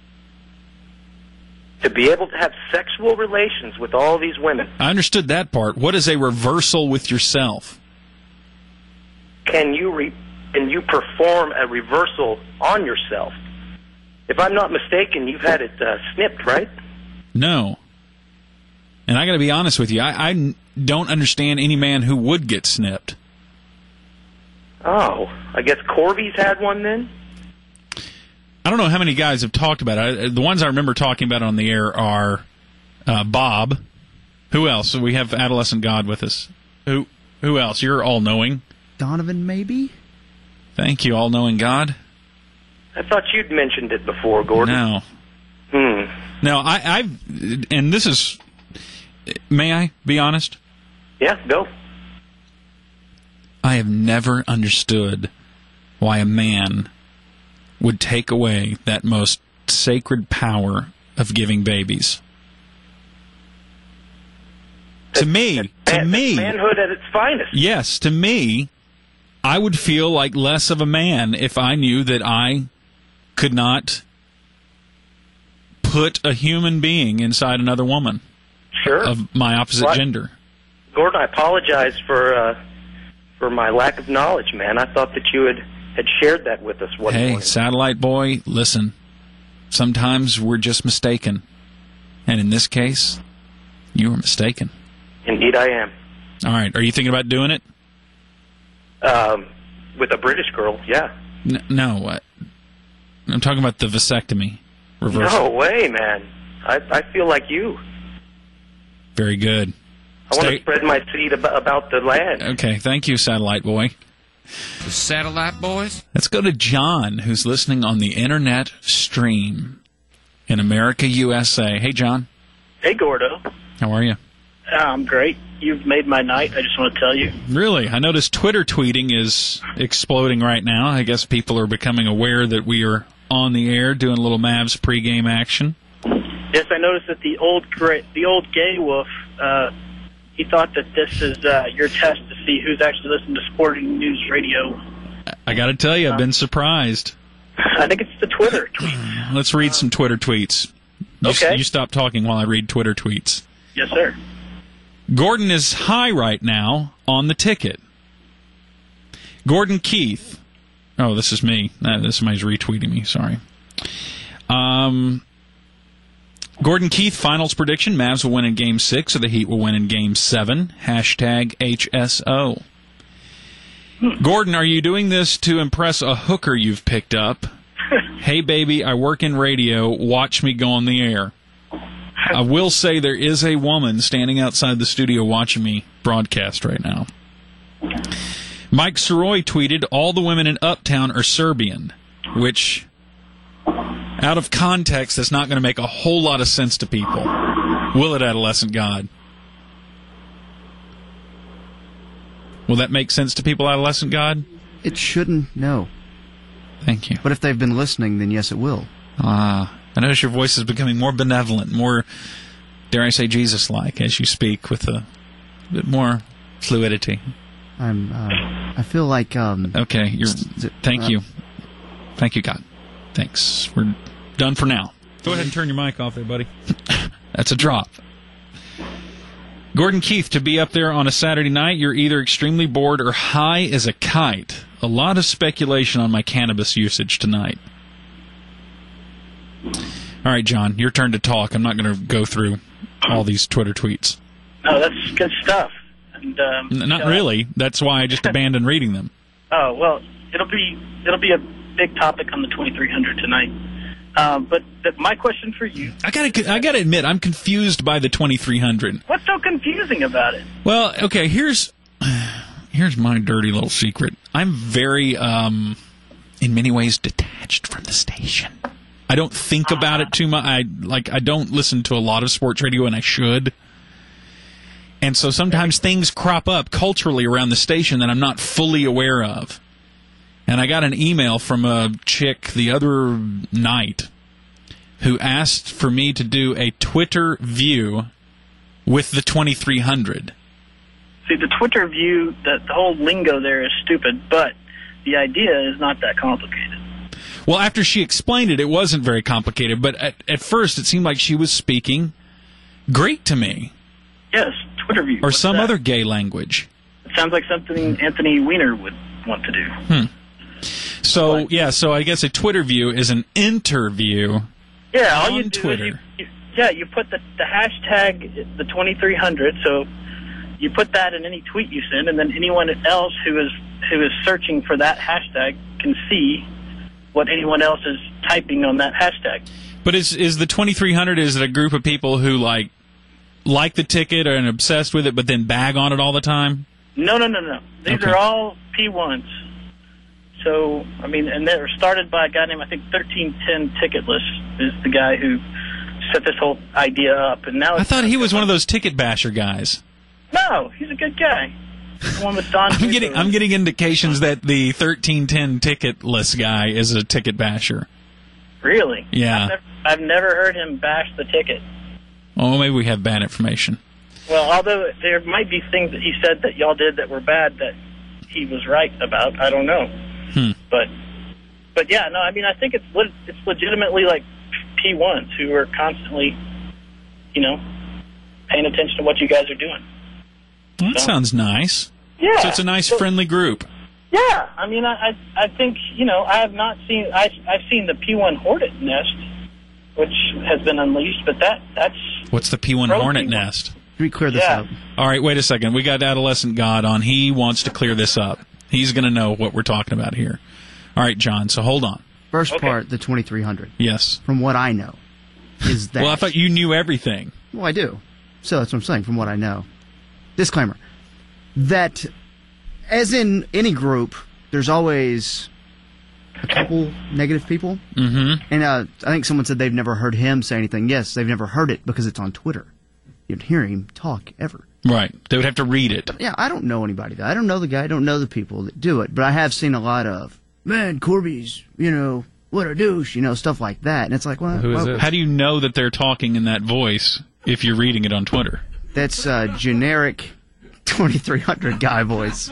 To be able to have sexual relations with all these women, I understood that part. What is a reversal with yourself? can you re- can you perform a reversal on yourself? If I'm not mistaken, you've had it uh, snipped, right? No. And I got to be honest with you, I, I don't understand any man who would get snipped. Oh, I guess Corby's had one then? I don't know how many guys have talked about it. The ones I remember talking about on the air are uh, Bob. Who else? We have Adolescent God with us. Who Who else? You're all-knowing. Donovan, maybe? Thank you, all-knowing God. I thought you'd mentioned it before, Gordon. No. Hmm. Now, I, I've, and this is, may I be honest? Yeah, go. I have never understood why a man would take away that most sacred power of giving babies. To me, to Man- me, manhood at its finest. yes, to me, I would feel like less of a man if I knew that I could not put a human being inside another woman Sure. of my opposite What? gender. Gordon, I apologize for uh, for my lack of knowledge, man. I thought that you had, had shared that with us one Hey, morning. satellite boy, listen. Sometimes we're just mistaken. And in this case, you were mistaken. Indeed, I am. All right. Are you thinking about doing it? Um, with a British girl, yeah. N- no. What? I'm talking about the vasectomy reversal. No way, man. I, I feel like you. Very good. I want Stay- to spread my seed ab- about the land. Okay. Thank you, satellite boy. The Satellite Boys? Let's go to John, who's listening on the internet stream in America, U S A. Hey, John. Hey, Gordo. How are you? I'm great. you've made my night. I just want to tell you. Really? I noticed Twitter tweeting is exploding right now. I guess people are becoming aware that we are on the air doing a little Mavs pregame action. Yes, I noticed that the old gra- the old gay wolf, uh, he thought that this is uh, your test to see who's actually listening to Sporting News Radio. I got to tell you, I've been surprised. I think it's the Twitter tweet. Let's read some Twitter tweets. You, Okay. You stop talking while I read Twitter tweets. Yes, sir. Gordon is high right now on the ticket. Gordon Keith. Oh, this is me. Uh, this somebody's retweeting me. Sorry. Um, Gordon Keith, finals prediction. Mavs will win in Game six, or the Heat will win in Game seven. Hashtag H S O. Gordon, are you doing this to impress a hooker you've picked up? Hey, baby, I work in radio. Watch me go on the air. I will say there is a woman standing outside the studio watching me broadcast right now. Mike Soroy tweeted, all the women in Uptown are Serbian, which, out of context, that's not going to make a whole lot of sense to people. Will it, Adolescent God? Will that make sense to people, Adolescent God? It shouldn't, no. Thank you. But if they've been listening, then yes, it will. Ah, I notice your voice is becoming more benevolent, more, dare I say, Jesus-like as you speak with a bit more fluidity. I'm. Uh, I feel like. Um, okay, you're. Thank uh, you, thank you, God. Thanks. We're done for now. Go ahead and turn your mic off there, buddy. That's a drop. Gordon Keith, to be up there on a Saturday night, you're either extremely bored or high as a kite. A lot of speculation on my cannabis usage tonight. All right, John, your turn to talk. I'm not going to go through all these Twitter tweets. No, that's good stuff. And um, N- Not uh, really. That's why I just abandoned reading them. Oh well, it'll be it'll be a big topic on the twenty-three hundred tonight. Um, but the, my question for you. I gotta, I gotta admit, I'm confused by the twenty-three hundred. What's so confusing about it? Well, okay, here's here's my dirty little secret. I'm very, um, in many ways, detached from the station. I don't think about it too much. I like, I don't listen to a lot of sports radio, and I should. And so sometimes things crop up culturally around the station that I'm not fully aware of. And I got an email from a chick the other night who asked for me to do a Twitter view with the twenty-three hundred. See, the Twitter view, the, the whole lingo there is stupid, but the idea is not that complicated. Well, after she explained it, it wasn't very complicated, but at, at first it seemed like she was speaking Greek to me. Yes, Twitter view. Or What's some that? other gay language. It sounds like something Anthony Weiner would want to do. Hmm. So, yeah, so I guess a Twitter view is an interview Yeah, all on you do Twitter. is you, you, yeah, you put the, the hashtag the twenty-three hundred, so you put that in any tweet you send, and then anyone else who is who is searching for that hashtag can see what anyone else is typing on that hashtag. But is is the twenty-three hundred, is it a group of people who, like, like the ticket and obsessed with it, but then bag on it all the time? No, no, no, no. These Okay. are all P ones. So, I mean, and they were started by a guy named, I think, thirteen ten Ticketless is the guy who set this whole idea up. And now I it's, thought he was one of those ticket basher guys. no, he's a good guy. The one with Don. I'm getting I'm getting indications that the thirteen ten ticketless guy is a ticket basher. Really? Yeah. I've never, I've never heard him bash the ticket. Oh, maybe we have bad information. Well, although there might be things that he said that y'all did that were bad that he was right about. I don't know. Hmm. But, but yeah, no, I mean, I think it's le- it's legitimately like P ones who are constantly, you know, paying attention to what you guys are doing. Well, that So- sounds nice. Yeah. So it's a nice, So- friendly group. Yeah, I mean, I, I I think, you know, I have not seen, I, I've seen the P one Hornet nest, which has been unleashed, but that that's, What's the P one Pro Hornet P one. nest? Can we clear this Yeah. up? All right, wait a second. We got Adolescent God on. He wants to clear this up. He's going to know what we're talking about here. All right, John, so hold on. First part, the twenty-three hundred. Yes. From what I know, is that. Well, I thought you knew everything. Well, I do. So that's what I'm saying, from what I know. Disclaimer. That, as in any group, there's always a couple negative people. Mm-hmm. And uh, I think someone said they've never heard him say anything. Yes, they've never heard it because it's on Twitter. You don't hear him talk ever. Right. They would have to read it. Yeah, I don't know anybody. I don't know the guy. I don't know the people that do it. But I have seen a lot of, man, Corby's, you know, what a douche, you know, stuff like that. And it's like, well, Who is well, it? How do you know that they're talking in that voice if you're reading it on Twitter? That's uh, generic twenty-three hundred guy voice.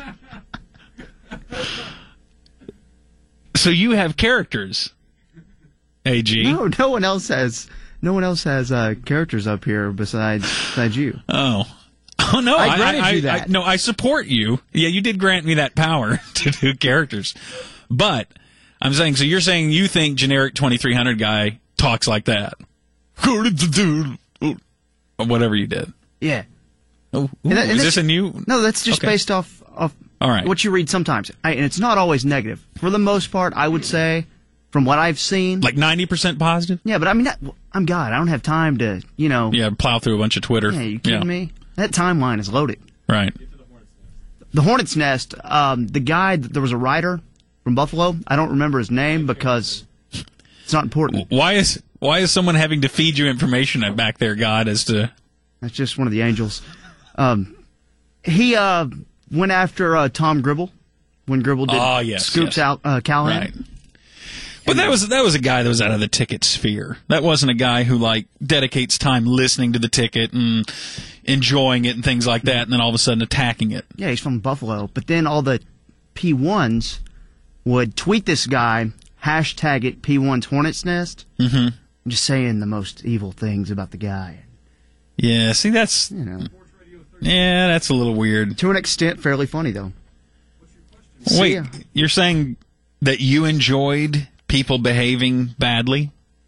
So you have characters, A G. No, no one else has. No one else has uh, characters up here besides besides you. Oh, oh no! I granted I, you I, that. I, no, I support you. Yeah, you did grant me that power to do characters, but I'm saying. So you're saying you think generic twenty-three hundred guy talks like that, or whatever you did. Yeah. Oh, ooh, And that- and is that's- this a new? No, that's just Okay. based off of All right. what you read sometimes, I, and it's not always negative. For the most part, I would say, from what I've seen, like ninety percent positive. Yeah, but I mean, that, I'm God. I don't have time to, you know. Yeah, plow through a bunch of Twitter. Yeah, you kidding Yeah. me? That timeline is loaded. Right. The Hornet's Nest. Um, the guy, there was a writer from Buffalo. I don't remember his name because it's not important. Why is why is someone having to feed you information back there, God, as to? That's just one of the angels. Um, he uh, went after uh, Tom Gribble when Gribble did Oh, yes, Scoops yes. out uh, Callahan. Right. But that was that was a guy that was out of the ticket sphere. That wasn't a guy who like dedicates time listening to the ticket and enjoying it and things like that, and then all of a sudden attacking it. Yeah, he's from Buffalo. But then all the P ones would tweet this guy, hashtag it P one's Hornet's Nest, Mm-hmm. just saying the most evil things about the guy. Yeah, see, that's You know, yeah, that's a little weird. to an extent, fairly funny though. Wait, See ya. you're saying that you enjoyed people behaving badly?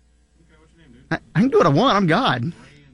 I, I can do what I want. I'm God.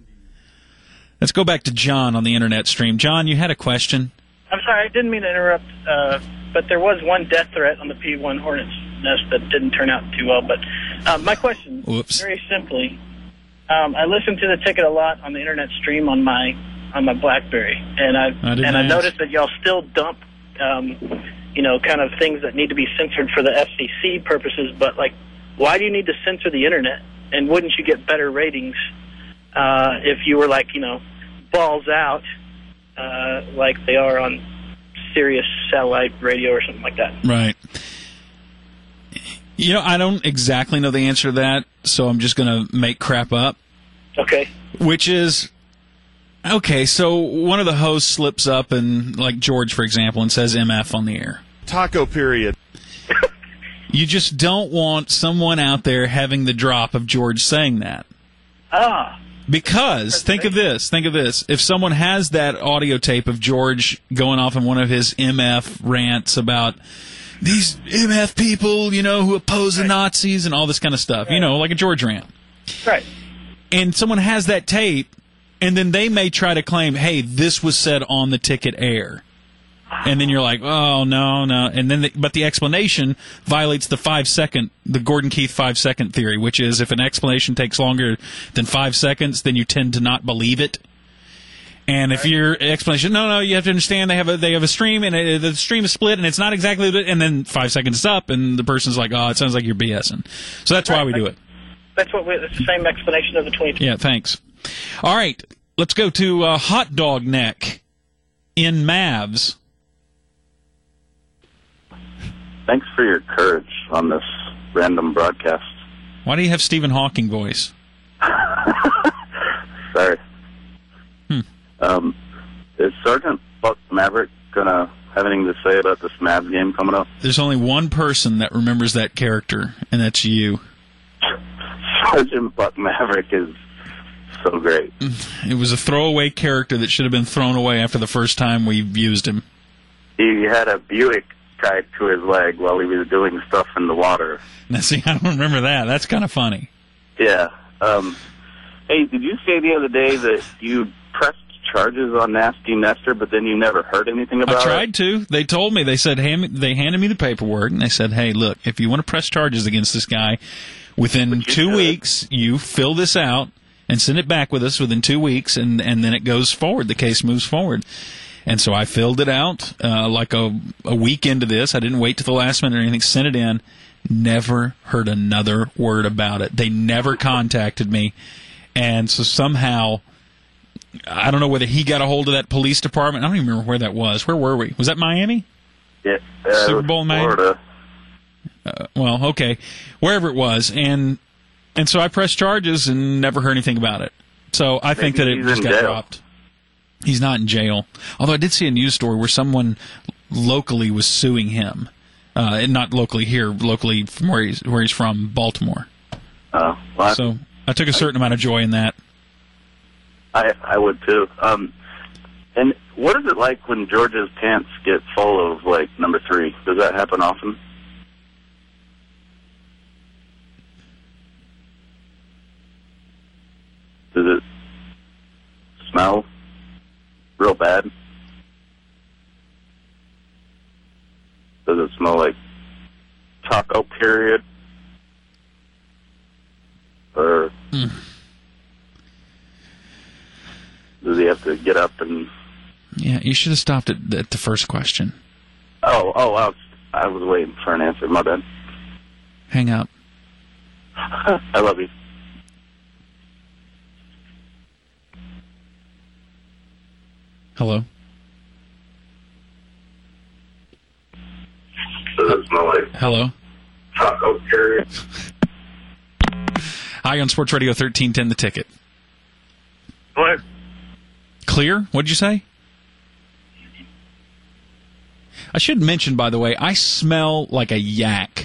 Let's go back to John on the internet stream. John, you had a question. I'm sorry, I didn't mean to interrupt, uh, but there was one death threat on the P one Hornets Nest that didn't turn out too well. But uh, my question, Whoops. very simply, um, I listen to the ticket a lot on the internet stream on my on my BlackBerry, and I I didn't and I ask. noticed that y'all still dump, um, you know, kind of things that need to be censored for the F C C purposes. But like, why do you need to censor the internet? And wouldn't you get better ratings uh, if you were like, you know, balls out? Uh, like they are on Sirius satellite radio or something like that. Right. You know, I don't exactly know the answer to that, so I'm just going to make crap up. Okay. Which is, okay, so one of the hosts slips up, and like George, for example, and says M F on the air. Taco period. You just don't want someone out there having the drop of George saying that. Ah. Because, think of this, think of this. If someone has that audio tape of George going off in one of his M F rants about these M F people, you know, who oppose the Nazis and all this kind of stuff, you know, like a George rant. Right. And someone has that tape, and then they may try to claim, hey, this was said on the ticket air. And then you're like, oh, no, no. And then, the, but the explanation violates the five second, the Gordon Keith five second theory, which is if an explanation takes longer than five seconds, then you tend to not believe it. And if your explanation, no, no, you have to understand they have a they have a stream and it, the stream is split and it's not exactly, and then five seconds is up and the person's like, oh, it sounds like you're BSing. So that's why we do it. That's what we, it's the same explanation of the twenty. Yeah, thanks. All right, let's go to uh, Hot Dog Neck in Mavs. Thanks for your courage on this random broadcast. Why do you have Stephen Hawking voice? Sorry. Hmm. Um, is Sergeant Buck Maverick going to have anything to say about this Mavs game coming up? There's only one person that remembers that character, and that's you. Sergeant Buck Maverick is so great. It was a throwaway character that should have been thrown away after the first time we used him. He had a Buick tied to his leg while he was doing stuff in the water. Now, see, I don't remember that. That's kind of funny. Yeah. Um, hey, did you say the other day that you pressed charges on Nasty Nestor, but then you never heard anything about I it? tried to. They told me. They said, hand, they handed me the paperwork, and they said, hey, look, if you want to press charges against this guy, within two should. weeks, you fill this out and send it back with us within two weeks, and, and then it goes forward. The case moves forward. And so I filled it out uh, like a, a week into this. I didn't wait to the last minute or anything. Sent it in. Never heard another word about it. They never contacted me. And so somehow I don't know whether he got a hold of that police department. I don't even remember where that was. Where were we? Was that Miami? Yeah, uh, Super Bowl, Miami. Florida. Uh, well, okay, wherever it was, and and so I pressed charges and never heard anything about it. So I think Maybe that it he's just in got jail. dropped. He's not in jail. Although I did see a news story where someone locally was suing him, uh, and not locally here, locally from where he's where he's from, Baltimore. Oh, well, I- So I took a certain amount of joy in that. I I would too. Um, and what is it like when Georgia's pants get full of like number three? Does that happen often? Does it smell real bad? Does it smell like taco period? Or Mm. does he have to get up and... Yeah, you should have stopped at, at the first question. Oh, oh, I was, I was waiting for an answer. My bad. Hang up. I love you. Hello? Does it smell like Hello? taco period? Hi, on Sports Radio thirteen ten, The Ticket. What? Clear? What'd you say? I should mention, by the way, I smell like a yak.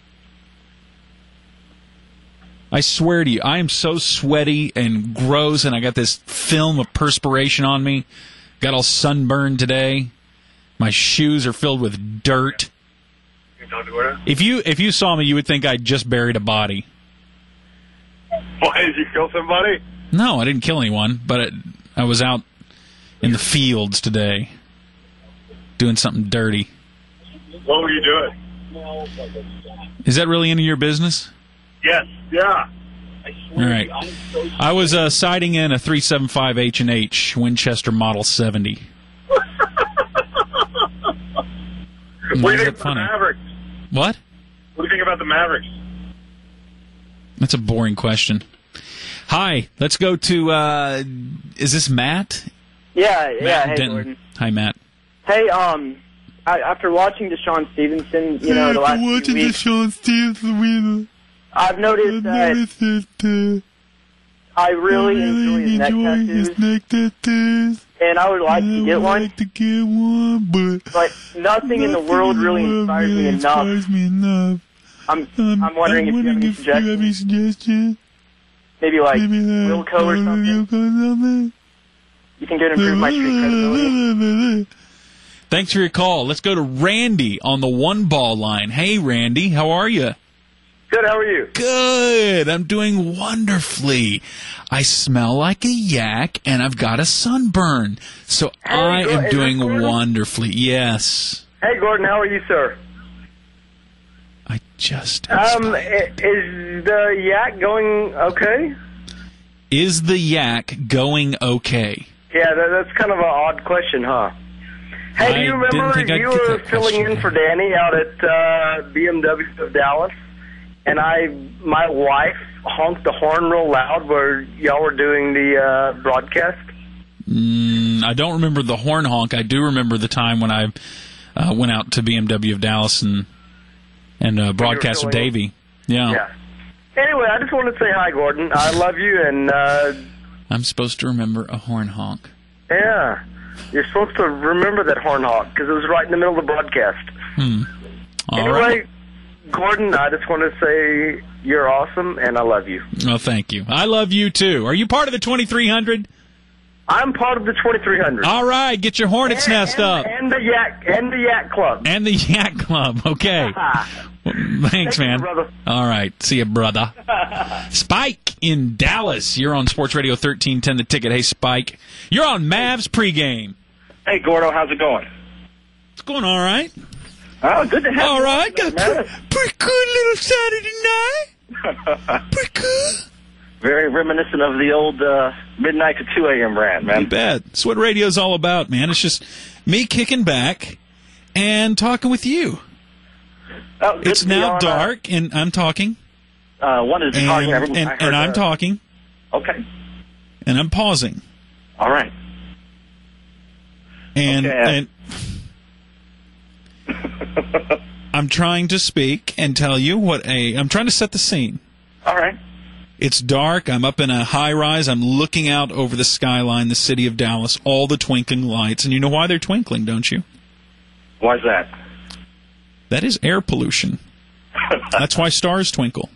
I swear to you, I am so sweaty and gross, and I got this film of perspiration on me. Got all sunburned today. My shoes are filled with dirt. If you if you saw me, you would think I just buried a body. Why, did you kill somebody? No, I didn't kill anyone, but it, I was out in the fields today doing something dirty. What were you doing? Is that really any of your business? Yes. Yeah. All right. I was uh, siding in a three seventy-five H and H Winchester Model seventy. What do Why you is think that about funny? the Mavericks? What? What do you think about the Mavericks? That's a boring question. Hi, let's go to, uh, is this Matt? Yeah, yeah. Matt Hey, Denton. Gordon. Hi, Matt. Hey, um, I, after watching Deshaun Stevenson, you know, the last few weeks, Deshaun Stevenson, I've noticed that I really enjoy his neck tattoos, and I would like to get one. to get one, but But nothing in the world really inspires me enough. me enough. I'm, I'm wondering if you have any suggestions. suggestions. Maybe like Maybe like Wilco or something. You think it would improve my street credibility? Thanks for your call. Let's go to Randy on the one ball line. Hey, Randy, how are you? Good, how are you? Good. I'm doing wonderfully. I smell like a yak, and I've got a sunburn. So I Gordon, am is doing this Gordon? wonderfully. Yes. Hey, Gordon, how are you, sir? I just... Um, i- is the yak going okay? Is the yak going okay? Yeah, that, that's kind of an odd question, huh? Hey, do you I didn't remember think I'd you get were that filling in for Danny out at uh, B M W of Dallas, and I, my wife honked the horn real loud where y'all were doing the uh, broadcast? Mm, I don't remember the horn honk. I do remember the time when I uh, went out to B M W of Dallas and and uh, broadcast with filling in? Davey. Yeah. Yeah. Anyway, I just wanted to say hi, Gordon. I love you, and uh, I'm supposed to remember a horn honk. yeah, you're supposed to remember that horn honk because it was right in the middle of the broadcast. Hmm. All anyway, right. Gordon, I just want to say you're awesome, and I love you. Well, thank you. I love you, too. Are you part of the twenty-three hundred? I'm part of the twenty-three hundred. All right. Get your hornet's nest up. And the Yak and the Yak Club. And the Yak Club. Okay. Well, thanks, man. All right. See you, brother. Spike in Dallas. You're on Sports Radio thirteen ten, The Ticket. Hey, Spike. You're on Mavs pregame. Hey, Gordo, how's it going? It's going all right. Oh, good to have All you. right. Got a pretty, pretty good little Saturday night. Pretty good. Very reminiscent of the old uh, midnight to two a.m. brand, man. You bet. That's what radio's all about, man. It's just me kicking back and talking with you. Oh, good It's to be now on, uh, dark, and I'm talking. Uh, one is And, talking. and, I heard and I'm that. talking. Okay. And I'm pausing. All right. And Okay. and I'm trying to speak and tell you what a. I'm trying to set the scene. All right. It's dark. I'm up in a high rise. I'm looking out over the skyline, the city of Dallas, all the twinkling lights. And you know why they're twinkling, don't you? Why's that? That is air pollution. That's why stars twinkle.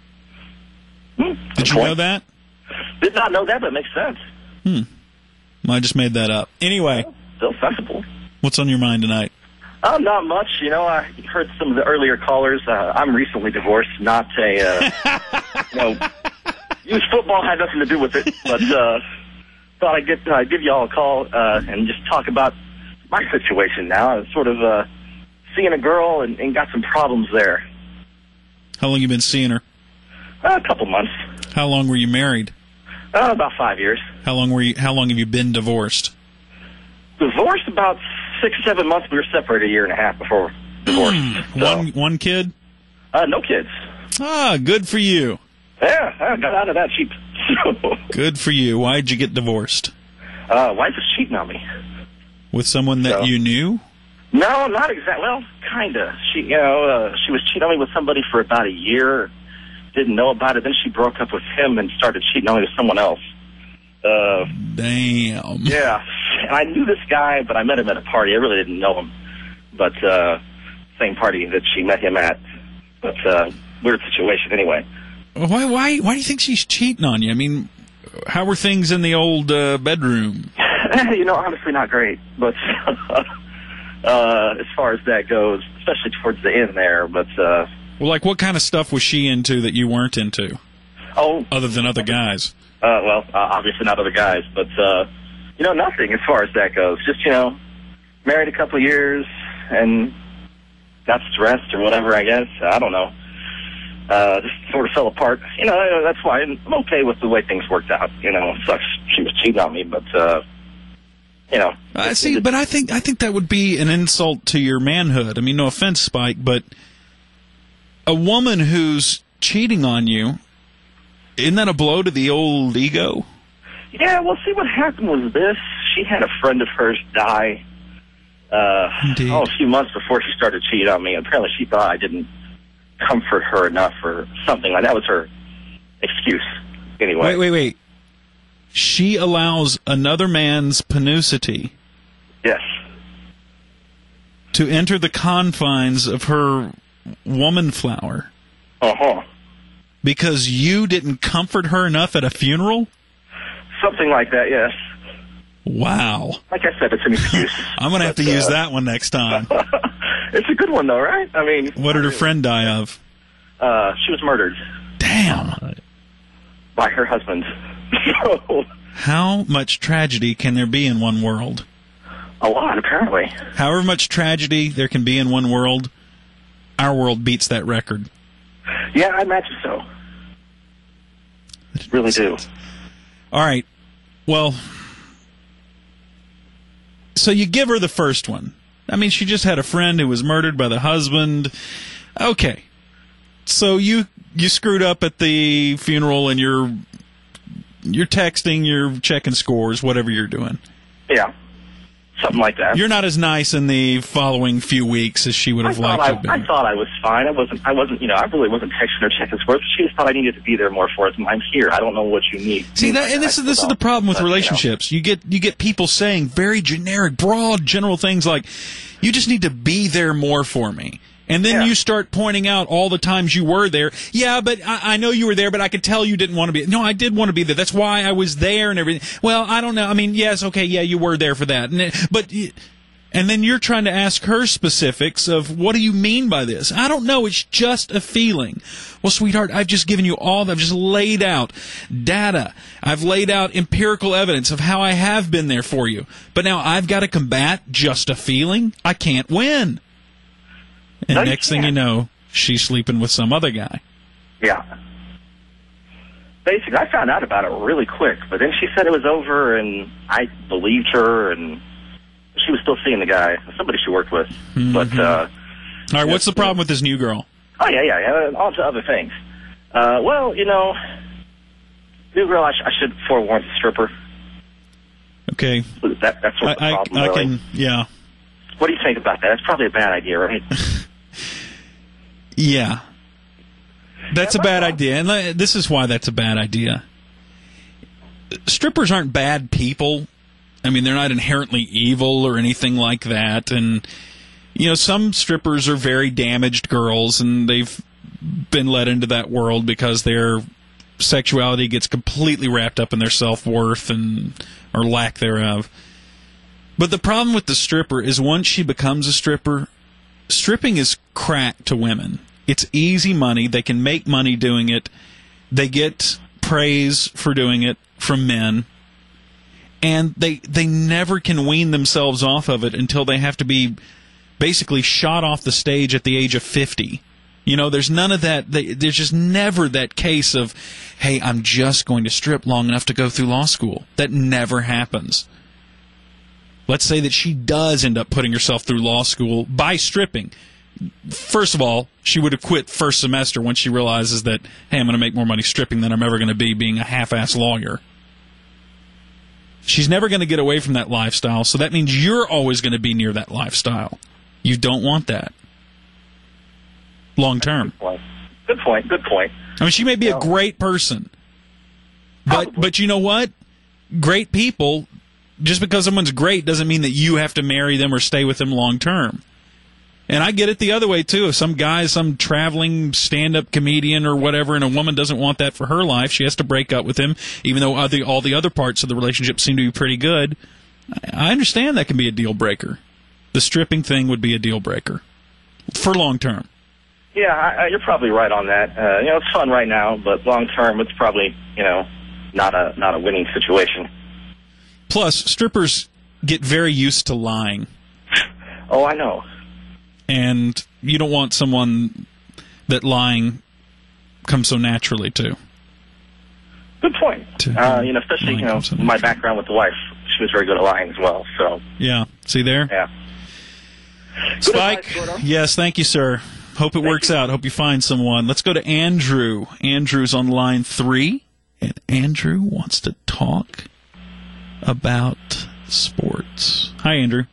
Did you know that? Did not know that, but it makes sense. Hmm. Well, I just made that up. Anyway. Still sensible. What's on your mind tonight? Oh, not much. You know, I heard some of the earlier callers. Uh, I'm recently divorced, not a, uh, you know, youth football had nothing to do with it, but uh, thought I'd get, uh, give you all a call uh, and just talk about my situation now. I'm sort of uh, seeing a girl and, and got some problems there. How long you been seeing her? Uh, a couple months. How long were you married? Uh, about five years. How long were you? How long have you been divorced? Divorced about six, seven months. We were separated a year and a half before divorce. Mm, one one kid? Uh, no kids. Ah, good for you. Yeah, I got out of that cheap. Good for you. Why'd you get divorced? uh, wife was cheating on me. With someone that So- you knew? No, not exactly. Well, kinda. She, you know, uh, she was cheating on me with somebody for about a year. Didn't know about it. Then she broke up with him and started cheating on me with someone else. Uh, Damn. Yeah. And I knew this guy, but I met him at a party. I really didn't know him. But, uh, same party that she met him at. But, uh, weird situation anyway. Why? Why? Why do you think she's cheating on you? I mean, how were things in the old uh, bedroom? You know, honestly, not great. But, uh, as far as that goes, especially towards the end there, but, uh, Well, like, what kind of stuff was she into that you weren't into? Oh, other than other guys. Uh, well, uh, obviously not other guys, but, uh, you know, nothing as far as that goes. Just, you know, married a couple of years and got stressed or whatever, I guess. I don't know. Uh, just sort of fell apart. You know, that's why I'm okay with the way things worked out. You know, it sucks she was cheating on me, but, uh, you know. I uh, see, but I think, I think that would be an insult to your manhood. I mean, no offense, Spike, but a woman who's cheating on you, isn't that a blow to the old ego? Yeah, well, see, what happened was this. She had a friend of hers die uh, oh, a few months before she started cheating on me. Apparently she thought I didn't comfort her enough or something like that. That was her excuse, anyway. Wait, wait, wait. She allows another man's panucity Yes. to enter the confines of her woman flower. Uh-huh. Because you didn't comfort her enough at a funeral? Something like that, yes. Wow. Like I said, it's an excuse. I'm going to have to But, use uh, that one next time. It's a good one, though, right? I mean... What did her friend die of? Uh, she was murdered. Damn. By her husband. So, How much tragedy can there be in one world? a lot, apparently. However much tragedy there can be in one world, our world beats that record. Yeah, I imagine so. Really do. All right. Well, so you give her the first one. I mean, she just had a friend who was murdered by the husband. Okay. So you you screwed up at the funeral and you're you're texting, you're checking scores, whatever you're doing. Yeah. Something like that. You're not as nice in the following few weeks as she would have I thought liked to I, have been. I thought I was fine. I wasn't. I wasn't. You know, I really wasn't texting or checking scores. She just thought I needed to be there more for us. I'm here. I don't know what you need. See that, and this is this is the problem with relationships. You get you get people saying very generic, broad, general things like, "You just need to be there more for me." And then you start pointing out all the times you were there. Yeah, but I, I know you were there, but I could tell you didn't want to be. No, I did want to be there. That's why I was there and everything. Well, I don't know. I mean, yes, okay, yeah, you were there for that. And it, but, and then you're trying to ask her specifics of what do you mean by this? I don't know. It's just a feeling. Well, sweetheart, I've just given you all. I've just laid out data. I've laid out empirical evidence of how I have been there for you. But now I've got to combat just a feeling. I can't win. And No, you next thing you know, she's sleeping with some other guy. Yeah. Basically, I found out about it really quick, but then she said it was over, and I believed her, and she was still seeing the guy, somebody she worked with. Mm-hmm. But, uh... All right, what's the problem with this new girl? Oh, yeah, yeah, yeah, on to other things. Uh, well, you know, new girl, I, sh- I should forewarn the stripper. Okay. That, that's sort of the I, problem, I, I really. can, yeah. What do you think about that? That's probably a bad idea, right? Yeah. That's a bad idea, and uh, this is why that's a bad idea. Strippers aren't bad people. I mean, they're not inherently evil or anything like that, and, you know, some strippers are very damaged girls, and they've been led into that world because their sexuality gets completely wrapped up in their self-worth and or lack thereof. But the problem with the stripper is once she becomes a stripper, stripping is crack to women. It's easy money. They can make money doing it. They get praise for doing it from men. And they they never can wean themselves off of it until they have to be basically shot off the stage at the age of fifty. You know, there's none of that. They, there's just never that case of, hey, I'm just going to strip long enough to go through law school. That never happens. Let's say that she does end up putting herself through law school by stripping. First of all, she would have quit first semester once she realizes that, hey, I'm going to make more money stripping than I'm ever going to be being a half-ass lawyer. She's never going to get away from that lifestyle, so that means you're always going to be near that lifestyle. You don't want that. Long term. Good point. Good point. Good point. I mean, she may be a great person, but but you know what? Great people, just because someone's great doesn't mean that you have to marry them or stay with them long term. And I get it the other way, too. If some guy, some traveling stand-up comedian or whatever, and a woman doesn't want that for her life, she has to break up with him, even though other, all the other parts of the relationship seem to be pretty good. I understand that can be a deal-breaker. The stripping thing would be a deal-breaker for long-term. Yeah, I, I, you're probably right on that. Uh, you know, it's fun right now, but long-term, it's probably, you know, not a not a winning situation. Plus, strippers get very used to lying. Oh, I know. And you don't want someone that lying comes so naturally to. Good point. Uh, you know, especially, you know, my background with the wife, she was very good at lying as well, so. Yeah. See there? Yeah. Spike, yes, thank you, sir. Hope it thank works you. out. Hope you find someone. Let's go to Andrew. Andrew's on line three, and Andrew wants to talk about sports. Hi, Andrew.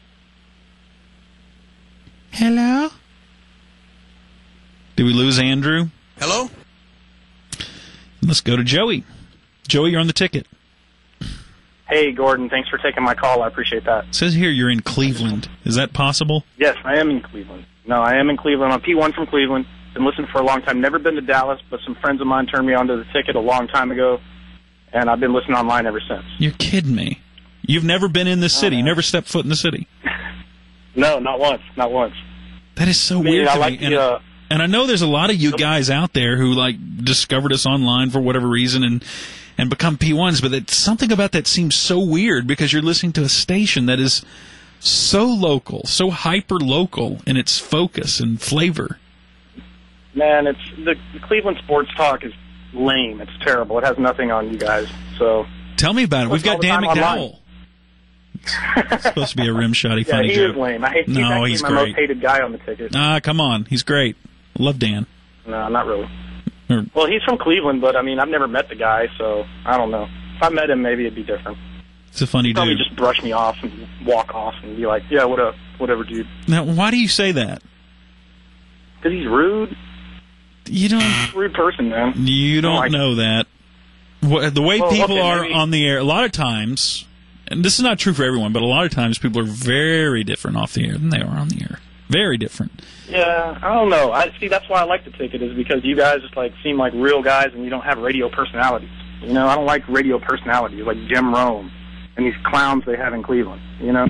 Hello? Did we lose Andrew? Hello? Let's go to Joey. Joey, you're on the ticket. Hey, Gordon. Thanks for taking my call. I appreciate that. It says here you're in Cleveland. Is that possible? Yes, I am in Cleveland. No, I am in Cleveland. I'm P one from Cleveland. Been listening for a long time. Never been to Dallas, but some friends of mine turned me onto the ticket a long time ago, and I've been listening online ever since. You're kidding me. You've never been in the city. Uh, you never stepped foot in the city. No, not once. Not once. That is so I mean, weird I to like me. the, and, uh, and I know there's a lot of you guys out there who like discovered us online for whatever reason and and become P ones, but it's something about that seems so weird because you're listening to a station that is so local, so hyper local in its focus and flavor. Man, it's the, the Cleveland sports talk is lame. It's terrible. It has nothing on you guys. So tell me about it. We've got Dan McDowell. It's supposed to be a rimshotty funny yeah, he joke. is lame. I hate, he's no, actually he's my great. most hated guy on the ticket. Ah, come on. He's great. I love Dan. No, not really. Or, well, he's from Cleveland, but, I mean, I've never met the guy, so I don't know. If I met him, maybe it'd be different. It's a funny He'd probably dude. just brush me off and walk off and be like, yeah, what up, whatever, dude. Now, why do you say that? Because he's rude. You don't... He's a rude person, man. You don't like know that. The way well, people okay, are maybe. on the air, a lot of times, and this is not true for everyone, but a lot of times people are very different off the air than they are on the air. Very different. Yeah, I don't know. I see. That's why I like the ticket is because you guys just like seem like real guys and you don't have radio personalities. You know, I don't like radio personalities like Jim Rome and these clowns they have in Cleveland. You know.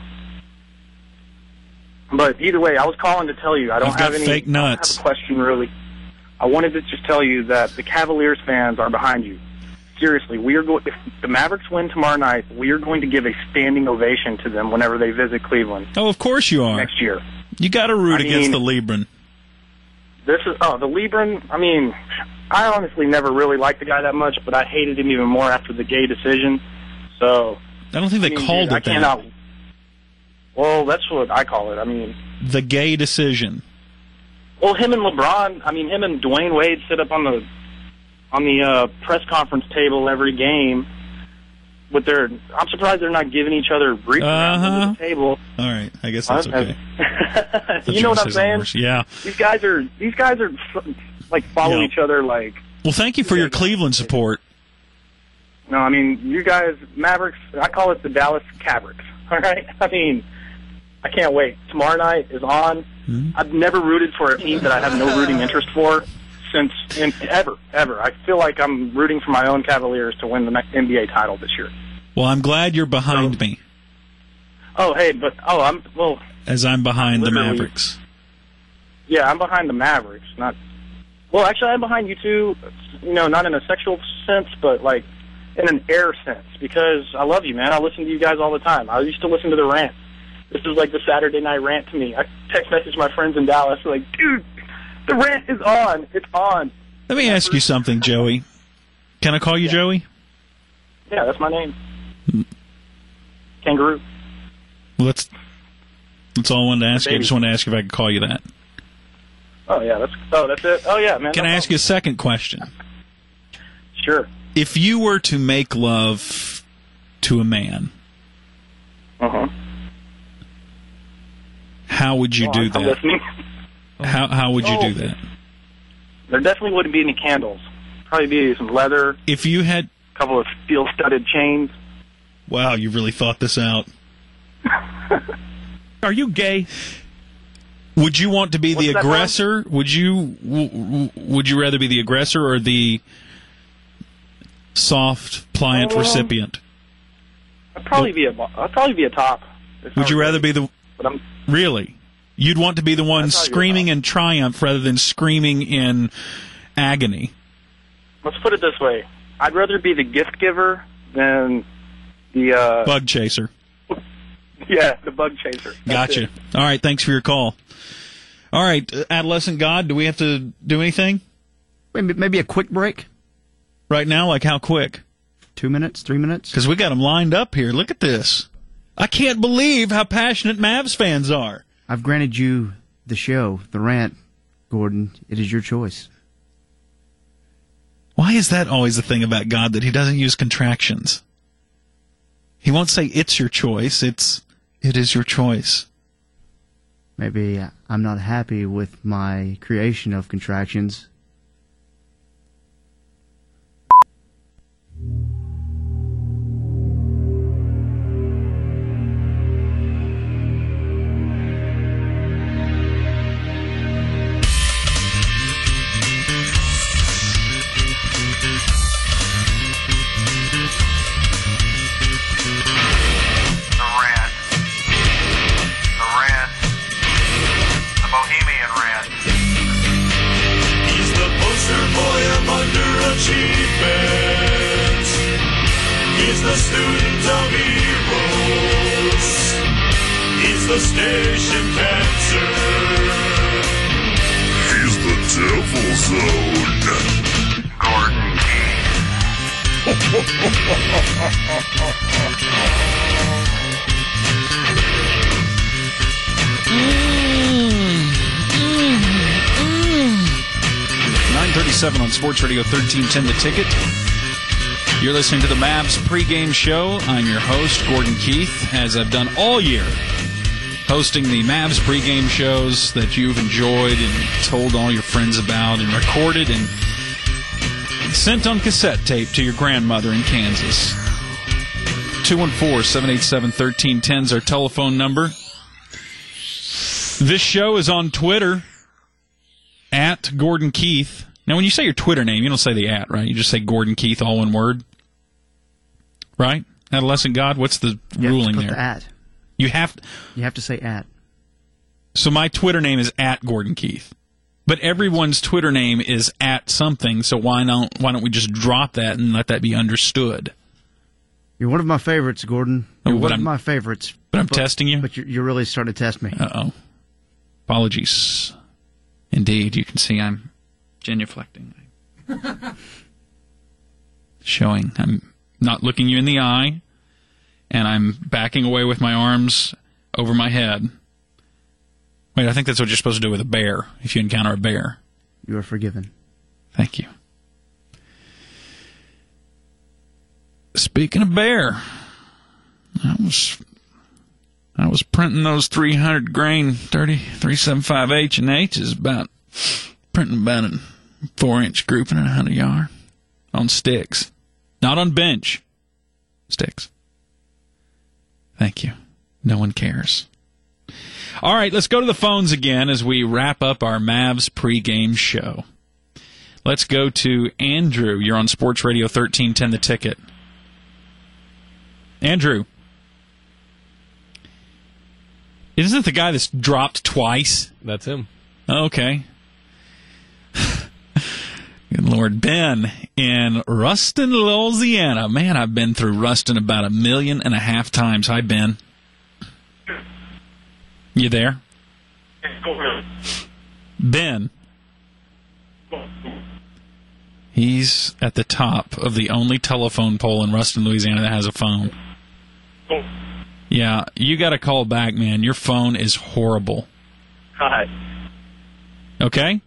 But either way, I was calling to tell you I don't I've have got any. fake nuts. I don't have a question really. I wanted to just tell you that the Cavaliers fans are behind you. Seriously, we are going. If the Mavericks win tomorrow night, we are going to give a standing ovation to them whenever they visit Cleveland. Oh, of course you are. Next year. You got to root I against mean, the Lebron. This is oh the Lebron. I mean, I honestly never really liked the guy that much, but I hated him even more after the gay decision. So I don't think they I mean, called dude, it I that. cannot. Well, that's what I call it. I mean, the gay decision. Well, him and LeBron. I mean, him and Dwayne Wade sit up on the on the uh, press conference table every game, with their. I'm surprised they're not giving each other brief around Uh-huh. under the table. All right, I guess that's okay. You know what I'm saying? Yeah. These guys are these guys are like follow Yeah. each other like. Well, thank you for your Cleveland support. No, I mean you guys Mavericks. I call it the Dallas Cavricks. All right. I mean, I can't wait. Tomorrow night is on. Mm-hmm. I've never rooted for a team that I have no rooting interest for since in, ever ever. I feel like I'm rooting for my own Cavaliers to win the next N B A title this year. Well, I'm glad you're behind me, Oh, hey, but oh, I'm well. as I'm behind the Literally. Mavericks. Yeah, I'm behind the Mavericks. Not well, actually, I'm behind you too. You know, not in a sexual sense, but like in an air sense, because I love you, man. I listen to you guys all the time. I used to listen to the rant. This is like the Saturday night rant to me. I text message my friends in Dallas, like, dude, the rant is on. It's on. Let me ask you something, Joey. Can I call you Joey? Yeah, that's my name. Kangaroo. Well, that's that's all I wanted to ask you. I Baby. just wanted to ask you if I could call you that. Oh yeah, that's oh that's it. Oh yeah, man. Can no I ask you a second question? Sure. If you were to make love to a man, Uh huh. how would you Oh, do I'm that? listening. How how would you Oh. do that? There definitely wouldn't be any candles. Probably be some leather. If you had a couple of steel studded chains. Wow, you really thought this out. Are you gay? Would you want to be What's the that, aggressor? Would you w- w- would you rather be the aggressor or the soft, pliant Um, recipient? I'd probably be a I'd probably be a top. If I Would you was rather ready. be the But I'm really? You'd want to be the one I'd probably be a screaming in triumph rather than screaming in agony. Let's put it this way: I'd rather be the gift giver than the uh, Bug chaser. yeah, the bug chaser. That's Gotcha. it. All right, thanks for your call. All right, uh, Adolescent God, do we have to do anything? Maybe, maybe a quick break? Right now, like how quick? Two minutes, three minutes? Because we got them lined up here. Look at this. I can't believe how passionate Mavs fans are. I've granted you the show, the rant, Gordon. It is your choice. Why is that always the thing about God, that he doesn't use contractions? He won't say it's your choice. It's it is your choice. Maybe I'm not happy with my creation of contractions. He's the poster boy of underachievement. He's the student of heroes. He's the station cancer. He's the devil's own Gordon nine thirty-seven on Sports Radio thirteen ten The Ticket. You're listening to the Mavs pregame show. I'm your host, Gordon Keith, as I've done all year, hosting the Mavs pregame shows that you've enjoyed and told all your friends about and recorded and sent on cassette tape to your grandmother in Kansas. two one four, seven eight seven, one three one zero is our telephone number. This show is on Twitter, at Gordon Keith. Now, when you say your Twitter name, you don't say the at, right? You just say Gordon Keith, all one word. Right? Adolescent God, what's the You ruling have to put there? the at. You have You have to say at. So my Twitter name is at Gordon Keith. But everyone's Twitter name is at something, so why don't why don't we just drop that and let that be understood? You're one of my favorites, Gordon. Oh, You're but one I'm- of my favorites. but I'm testing you? But you're, you're really starting to test me. Uh-oh. Apologies. Indeed, you can see I'm genuflecting. Showing I'm not looking you in the eye, and I'm backing away with my arms over my head. Wait, I think that's what you're supposed to do with a bear, if you encounter a bear. You are forgiven. Thank you. Speaking of bear, I was I was printing those three hundred grain thirty three seventy-five H and H's about printing about a four inch grouping at a hundred yard on sticks, not on bench, sticks. Thank you. No one cares. All right, let's go to the phones again as we wrap up our Mavs pregame show. Let's go to Andrew. You're on Sports Radio thirteen ten, The Ticket. Andrew. Isn't it the guy that's dropped twice? That's him. Okay. Good Lord. Ben in Ruston, Louisiana. Man, I've been through Ruston about a million and a half times. Hi, Ben. You there? Ben. He's at the top of the only telephone pole in Ruston, Louisiana that has a phone. Yeah, you got to call back, man. Your phone is horrible. Hi. Okay?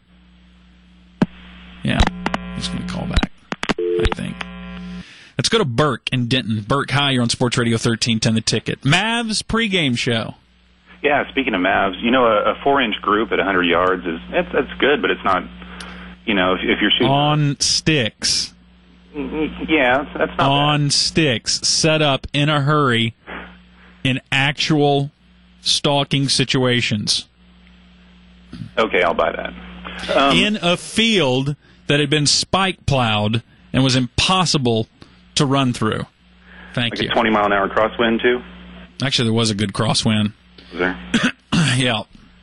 Yeah, he's going to call back, I think. Let's go to Burke in Denton. Burke, hi, you're on Sports Radio thirteen ten, The Ticket. Mavs pregame show. Yeah, speaking of Mavs, you know, a, a four-inch group at one hundred yards, is it's, it's good, but it's not, you know, if, if you're shooting... On sticks. Yeah, that's not On bad. sticks, set up in a hurry in actual stalking situations. Okay, I'll buy that. Um, in a field that had been spike plowed and was impossible to run through. Thank like you. a twenty mile an hour crosswind, too? Actually, there was a good crosswind. Was there? Yeah.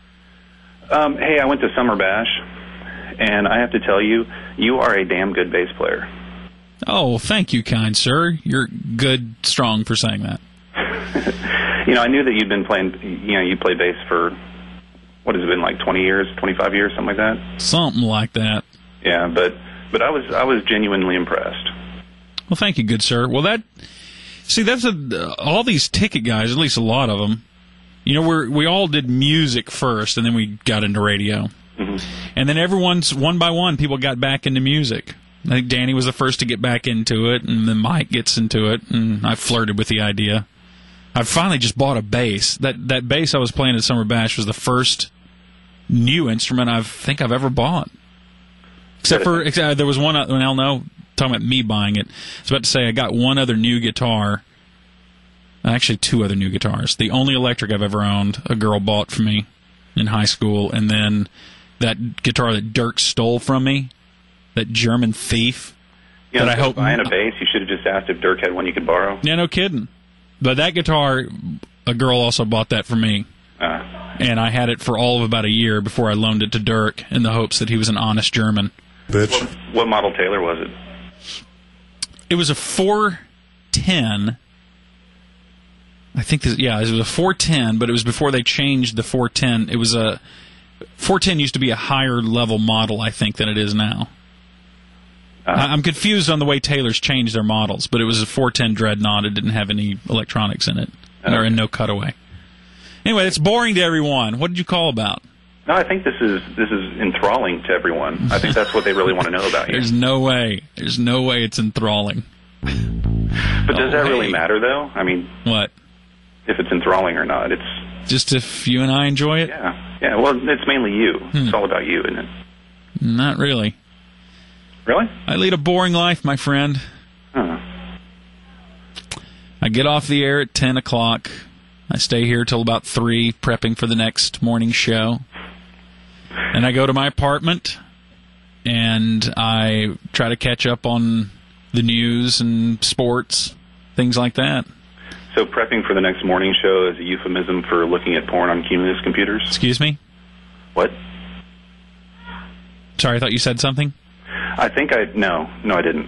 Um, hey, I went to Summer Bash, and I have to tell you, you are a damn good bass player. Oh, thank you, kind sir. You're good, strong for saying that. You know, I knew that you'd been playing, you know, you play bass for, what has it been, like twenty years, twenty-five years, something like that? Something like that. Yeah, but but I was I was genuinely impressed. Well, thank you, good sir. Well, that, see, that's a, all these ticket guys, at least a lot of them, you know, we're, we all did music first, and then we got into radio. Mm-hmm. And then everyone's, one by one, people got back into music. I think Danny was the first to get back into it, and then Mike gets into it, and I flirted with the idea. I finally just bought a bass. That that bass I was playing at Summer Bash was the first new instrument I think I've ever bought. Except for, except, there was one, uh, well, no, talking about me buying it. I was about to say I got one other new guitar. Actually, two other new guitars. The only electric I've ever owned, a girl bought for me in high school, and then that guitar that Dirk stole from me, that German thief. You know, that I hope buying a bass, you should have just asked if Dirk had one you could borrow. Yeah, no kidding. But that guitar, a girl also bought that for me. Uh, and I had it for all of about a year before I loaned it to Dirk in the hopes that he was an honest German. Bitch. What, what model Taylor was it? It was a four ten. I think, this, yeah, it was a four ten, but it was before they changed the four ten. It was a, four ten used to be a higher level model, I think, than it is now. Uh-huh. I'm confused on the way Taylor's changed their models, but it was a four ten Dreadnought. It didn't have any electronics in it, okay. or in no cutaway. Anyway, it's boring to everyone. What did you call about? No, I think this is this is enthralling to everyone. I think that's what they really want to know about you. There's no way. There's no way it's enthralling. But does oh, that hey. really matter, though? I mean, what? If it's enthralling or not? It's just if you and I enjoy it. Yeah, yeah. Well, it's mainly you. Hmm. It's all about you, isn't it? Not really. Really? I lead a boring life, my friend. Huh. I get off the air at ten o'clock. I stay here till about three, prepping for the next morning show. And I go to my apartment, and I try to catch up on the news and sports, things like that. So prepping for the next morning show is a euphemism for looking at porn on Cumulus computers? Excuse me? What? Sorry, I thought you said something? I think I... No. No, I didn't.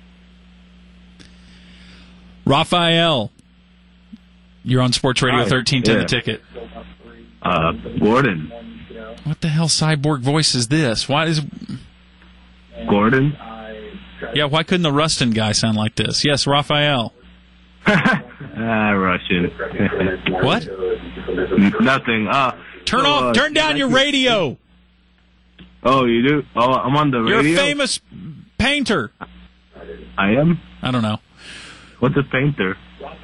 Raphael, you're on Sports Radio Hi. thirteen ten, Yeah. The Ticket. Uh, Gordon. What the hell cyborg voice is this? Why is... Gordon? Yeah, why couldn't the Rustin guy sound like this? Yes, Raphael. Ah, Russian. What? N- nothing. Uh, Turn so, off, uh, turn down your radio. Oh, you do? Oh, I'm on the You're radio? a famous painter. I am? I don't know. What's a painter?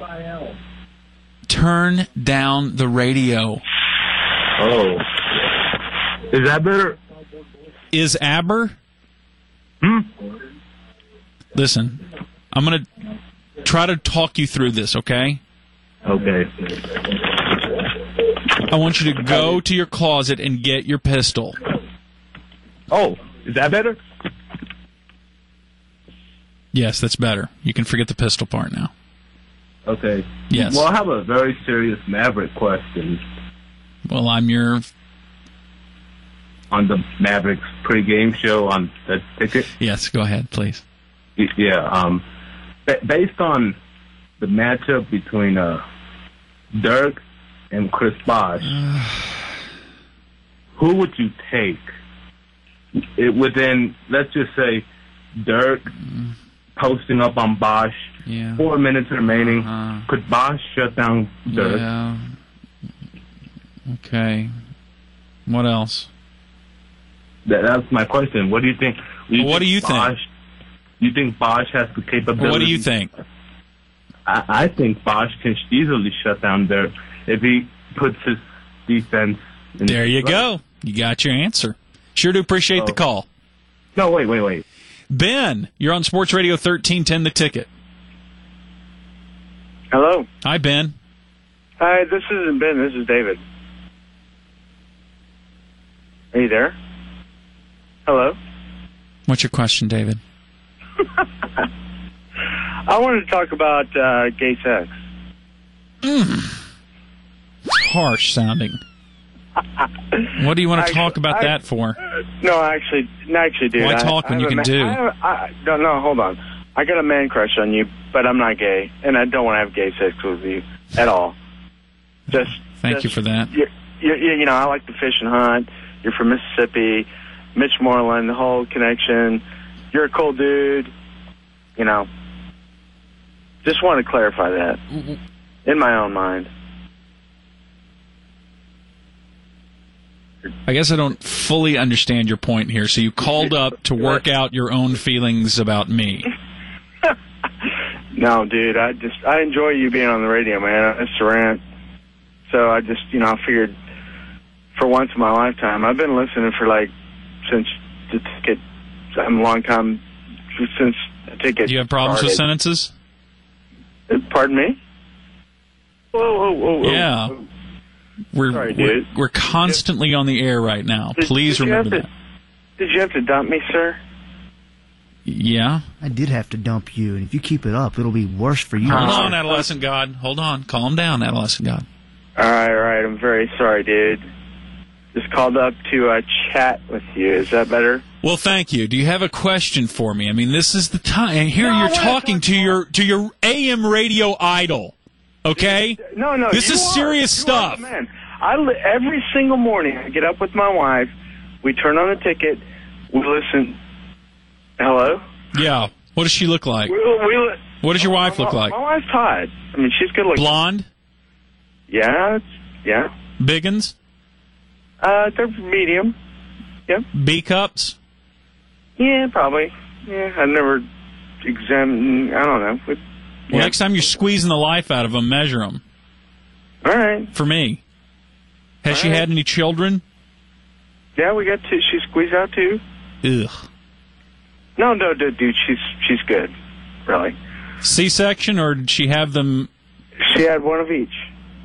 Turn down the radio. Oh. Is that better? Is Aber? Hmm? Listen, I'm going to try to talk you through this, okay? Okay. I want you to go to your closet and get your pistol. Oh, is that better? Yes, that's better. You can forget the pistol part now. Okay. Yes. Well, I have a very serious Maverick question. Well, I'm your... On the Mavericks pregame show on the ticket? Yes, go ahead, please. Yeah, um, b- based on the matchup between uh, Dirk and Chris Bosh, who would you take? It within, let's just say, Dirk posting up on Bosh, yeah. four minutes remaining. Uh-huh. Could Bosh shut down Dirk? Yeah. Okay. What else? That, that's my question. What do you think? Do you well, what think do you Bosh, think? You think Bosh has the capability? What do you think? I, I think Bosh can easily shut down Dirk if he puts his defense in. There you right. go. You got your answer. Sure do appreciate oh. the call. No, wait, wait, wait. Ben, you're on Sports Radio thirteen ten, The Ticket. Hello. Hi, Ben. Hi, this isn't Ben. This is David. Are you there? Hello? What's your question, David? I wanted to talk about uh, gay sex. Mm. Harsh sounding. What do you want to Actually, talk about I, that for? No, actually, no, actually, dude. Why I, talk when I you can a, do? I, have, I don't know. Hold on. I got a man crush on you, but I'm not gay, and I don't want to have gay sex with you at all. Just thank just, you for that. You're, you're, you know, I like to fish and hunt. You're from Mississippi, Mitch Moreland, the whole connection. You're a cool dude. You know, just want to clarify that in my own mind. I guess I don't fully understand your point here. So you called up to work out your own feelings about me. No, dude, I just I enjoy you being on the radio, man. It's a rant. So I just, you know, I figured for once in my lifetime, I've been listening for like since the ticket. I'm a long time since the ticket. Do you have problems started. with sentences? Pardon me? Whoa, whoa, whoa, whoa. Yeah. We're, Sorry, we're dude. we're constantly on the air right now. Did, Please did remember you have that. To, did you have to dump me, sir? Yeah. I did have to dump you, and if you keep it up, it'll be worse for you. Hold on, adolescent God. Hold on. Calm down, adolescent God. All right, all right. I'm very sorry, dude. Just called up to uh, chat with you. Is that better? Well, thank you. Do you have a question for me? I mean, this is the time. And here No, you're I wanna talking talk to your to your A M radio idol. Okay? No, no. This you is are. serious You stuff. are the man. I li- every single morning I get up with my wife. We turn on the ticket. We listen. Hello. Yeah. What does she look like? We, we, What does your wife my, look like? My wife's hot. I mean, she's good looking. Blonde? Yeah. Yeah. Biggins? Uh, they're medium. Yeah. B cups? Yeah, probably. Yeah, I've never examined. I don't know. But, Well, yeah. next time you're squeezing the life out of them, measure them. All right. For me. Has All she right. had any children? Yeah, we got two. She squeezed out two. Ugh. No, no, no, dude. She's she's good. Really. C-section, or did she have them? She had one of each.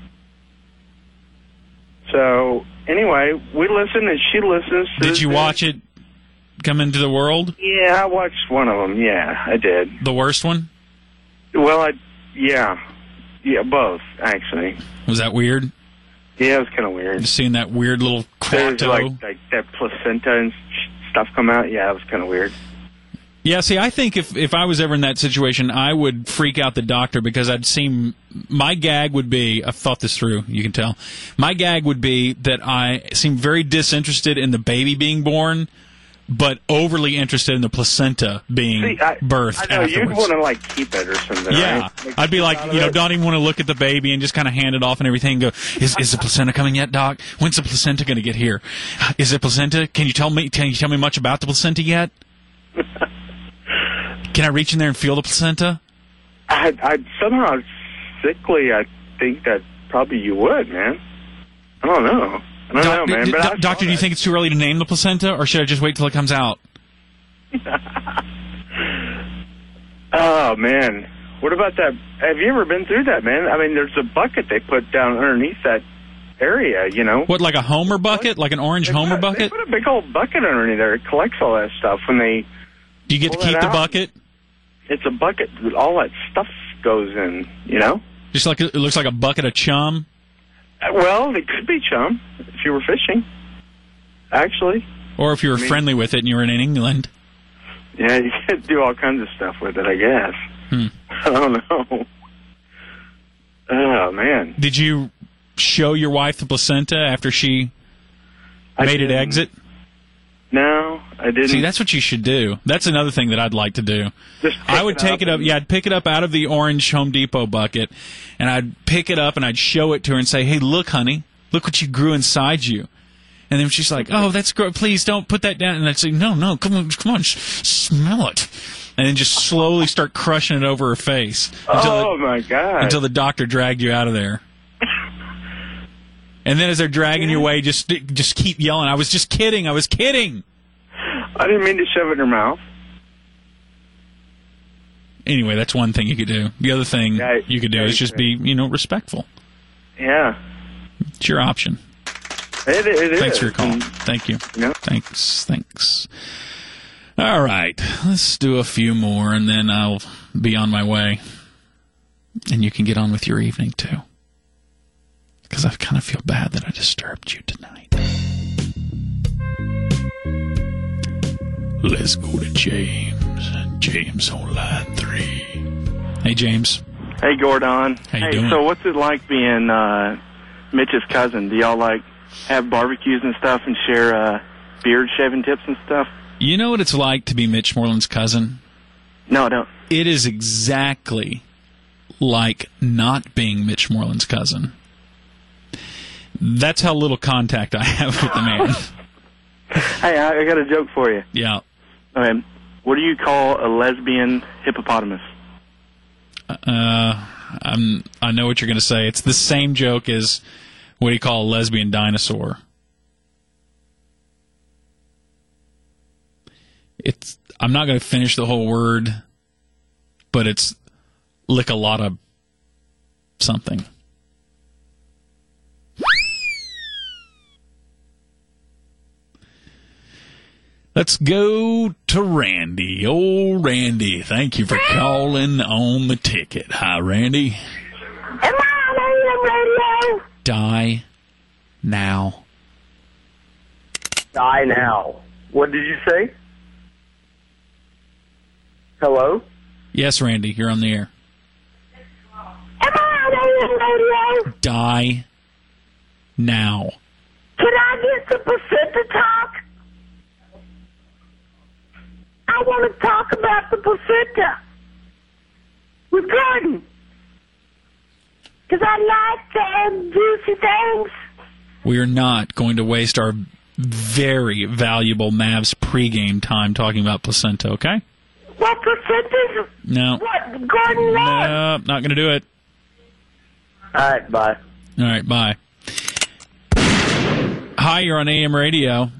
So anyway, we listen and she listens. To Did you the- watch it come into the world? Yeah, I watched one of them. Yeah, I did. The worst one? Well, I yeah, yeah, both actually. Was that weird? Yeah, it was kind of weird. Just seeing that weird little There's quato. like like that placenta and sh- stuff come out. Yeah, it was kind of weird. Yeah, see, I think if, if I was ever in that situation, I would freak out the doctor because I'd seem, my gag would be, I've thought this through, you can tell, my gag would be that I seem very disinterested in the baby being born, but overly interested in the placenta being See, I, birthed I know afterwards. you'd want to like keep it or something. Yeah, right? Like, I'd be out like, of you know, it. don't even want to look at the baby and just kind of hand it off and everything and go, is, is the placenta coming yet, Doc? When's the placenta going to get here? Is it placenta? Can you tell me, can you tell me much about the placenta yet? Can I reach in there and feel the placenta? I, I somehow sickly, I think that probably you would, man. I don't know. I don't Doc, know, man. d- But d- I doctor, do you think it's too early to name the placenta, or should I just wait till it comes out? Oh, man. What about that? Have you ever been through that, man? I mean, there's a bucket they put down underneath that area, you know? What, like a Homer bucket? Like an orange They Homer put, bucket? They put a big old bucket underneath there. It collects all that stuff when they... Do you get to pull keep it the out. bucket? It's a bucket that all that stuff goes in, you know? Just like it looks like a bucket of chum? Uh, Well, it could be chum if you were fishing, actually. Or if you were I mean- friendly with it and you were in England. Yeah, you could do all kinds of stuff with it, I guess. Hmm. I don't know. Oh, man. Did you show your wife the placenta after she I made it didn't. exit? No, I didn't. See, that's what you should do. That's another thing that I'd like to do. Just I would it take up it up. and- Yeah, I'd pick it up out of the orange Home Depot bucket, and I'd pick it up and I'd show it to her and say, "Hey, look, honey, look what you grew inside you." And then she's like, "Oh, that's great. Please don't put that down." And I'd say, "No, no, come on, come on, s- smell it." And then just slowly start crushing it over her face until Oh, the, my God. until the doctor dragged you out of there. And then as they're dragging you away, just just keep yelling, "I was just kidding. I was kidding." I didn't mean to shove it in her mouth. Anyway, that's one thing you could do. The other thing Yeah, you could do yeah, is you just could. be, you know, respectful. Yeah. It's your option. It, it is. Thanks for your call. And, Thank you. you know, Thanks. Thanks. All right. Let's do a few more, and then I'll be on my way. And you can get on with your evening, too. Because I kind of feel bad that I disturbed you tonight. Let's go to James. James on line three. Hey, James. Hey, Gordon. How you hey, doing? so what's it like being uh, Mitch's cousin? Do y'all, like, have barbecues and stuff and share uh, beard shaving tips and stuff? You know what it's like to be Mitch Moreland's cousin? No, I don't. It is exactly like not being Mitch Moreland's cousin. That's how little contact I have with the man. Hey, I, I got a joke for you. Yeah. Okay, what do you call a lesbian hippopotamus? Uh, I'm, I know what you're going to say. It's the same joke as what do you call a lesbian dinosaur? It's. I'm not going to finish the whole word, but it's lick a lot of something. Let's go to Randy. Oh, Randy, thank you for calling on the ticket. Hi, Randy. Am I on A M radio? Die now. Die now. What did you say? Hello? Yes, Randy, you're on the air. Am I on A M radio? Die now. Can I get the placenta talk? I want to talk about the placenta with Gordon. Because I like them juicy things. We are not going to waste our very valuable Mavs pregame time talking about placenta, okay? What placentas? No. What Gordon loves? No, not going to do it. All right, bye. All right, bye. Hi, you're on A M radio.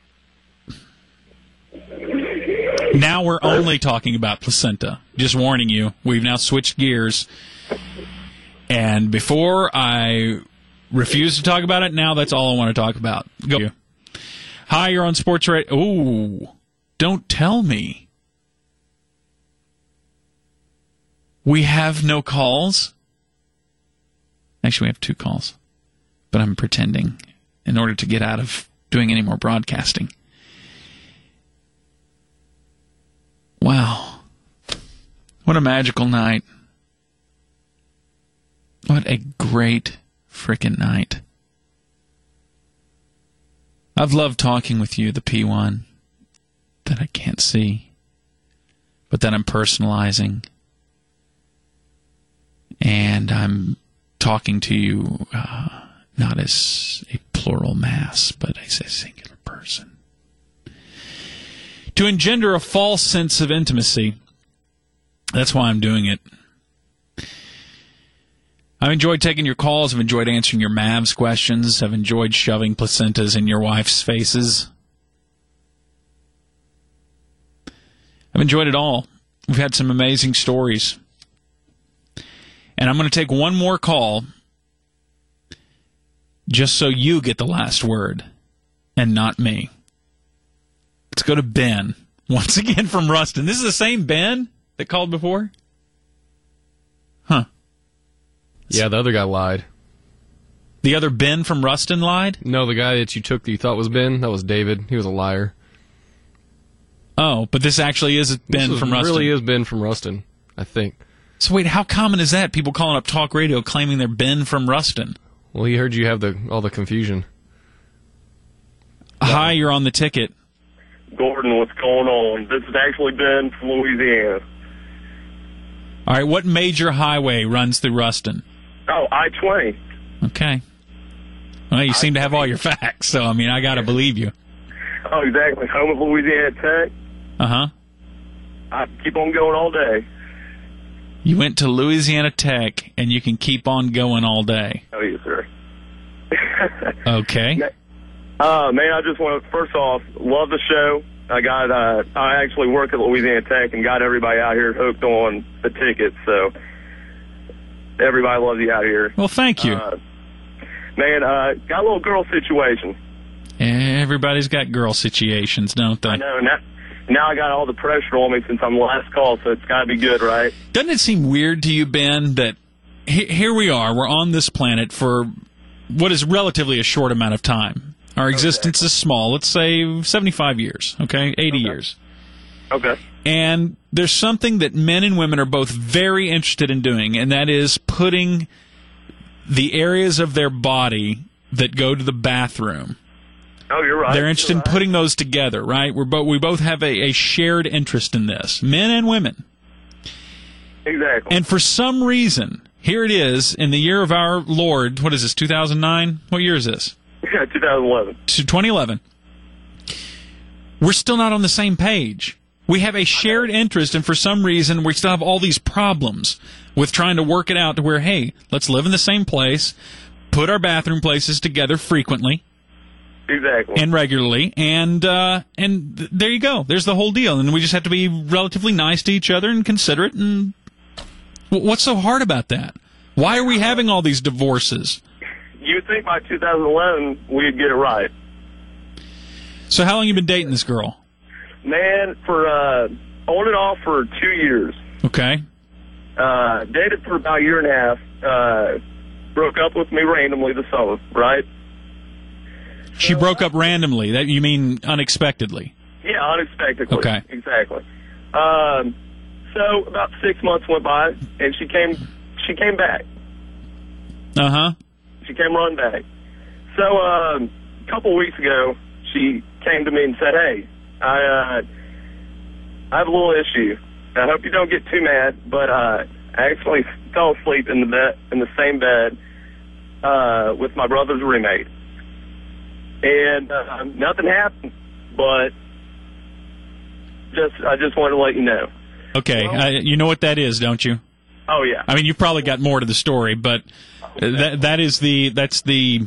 Now we're only talking about placenta. Just warning you, we've now switched gears. And before I refuse to talk about it, now that's all I want to talk about. Go. Hi, you're on Sports Radio. Ooh, don't tell me. We have no calls? Actually, we have two calls. But I'm pretending in order to get out of doing any more broadcasting. Wow. What a magical night. What a great frickin' night. I've loved talking with you, the P one, that I can't see, but that I'm personalizing. And I'm talking to you uh, not as a plural mass, but as a singular person. To engender a false sense of intimacy. That's why I'm doing it. I've enjoyed taking your calls. I've enjoyed answering your Mavs questions. I've enjoyed shoving placentas in your wife's faces. I've enjoyed it all. We've had some amazing stories. And I'm going to take one more call just so you get the last word and not me. Let's go to Ben. Once again from Ruston. This is the same Ben that called before? Huh. Yeah, the other guy lied. The other Ben from Ruston lied? No, the guy that you took that you thought was Ben, that was David. He was a liar. Oh, but this actually is Ben this from Ruston. really is Ben from Ruston, I think. So wait, how common is that? People calling up talk radio claiming they're Ben from Ruston. Well, he heard you have the all the confusion. Hi, you're on the ticket. Gordon, what's going on? This is actually Ben from Louisiana. All right, what major highway runs through Ruston? Oh, I twenty. Okay. Well, you I seem to have all your facts, so, I mean, I got to believe you. Oh, exactly. Home of Louisiana Tech. Uh-huh. I keep on going all day. You went to Louisiana Tech, and you can keep on going all day. Oh, yes, sir. Okay. Uh, man, I just want to, first off, love the show. I got, uh, I actually work at Louisiana Tech and got everybody out here hooked on the tickets, so everybody loves you out here. Well, thank you. Uh, man, uh, got a little girl situation. Everybody's got girl situations, don't they? I know, now, now I got all the pressure on me since I'm the last call, so it's got to be good, right? Doesn't it seem weird to you, Ben, that he- here we are, we're on this planet for what is relatively a short amount of time. Our existence okay. is small. Let's say seventy-five years, okay? eighty okay. years. Okay. And there's something that men and women are both very interested in doing, and that is putting the areas of their body that go to the bathroom. Oh, you're right. They're interested you're in putting those together, right? We're both, we both have a, a shared interest in this, men and women. Exactly. And for some reason, here it is, in the year of our Lord, what is this, two thousand nine? What year is this? Yeah, two thousand eleven. twenty eleven. We're still not on the same page. We have a shared interest, and for some reason, we still have all these problems with trying to work it out to where, hey, let's live in the same place, put our bathroom places together frequently. Exactly. And regularly, and uh, and th- there you go. There's the whole deal. And we just have to be relatively nice to each other and considerate. And w- what's so hard about that? Why are we having all these divorces? You would think by two thousand eleven we'd get it right. So how long you been dating this girl? Man, for uh, on and off for two years. Okay. Uh, dated for about a year and a half. Uh, broke up with me randomly this summer, right? She so, broke up randomly. That you mean unexpectedly? Yeah, unexpectedly. Okay. Exactly. Um, so about six months went by, and she came. She came back. Uh huh. She came running back. So um, a couple weeks ago, she came to me and said, "Hey, I uh, I have a little issue. I hope you don't get too mad, but uh, I actually fell asleep in the bed in the same bed uh, with my brother's roommate, and uh, nothing happened. But just I just wanted to let you know." Okay, well, uh, you know what that is, don't you? Oh yeah. I mean, you've probably got more to the story, but that that is the that's the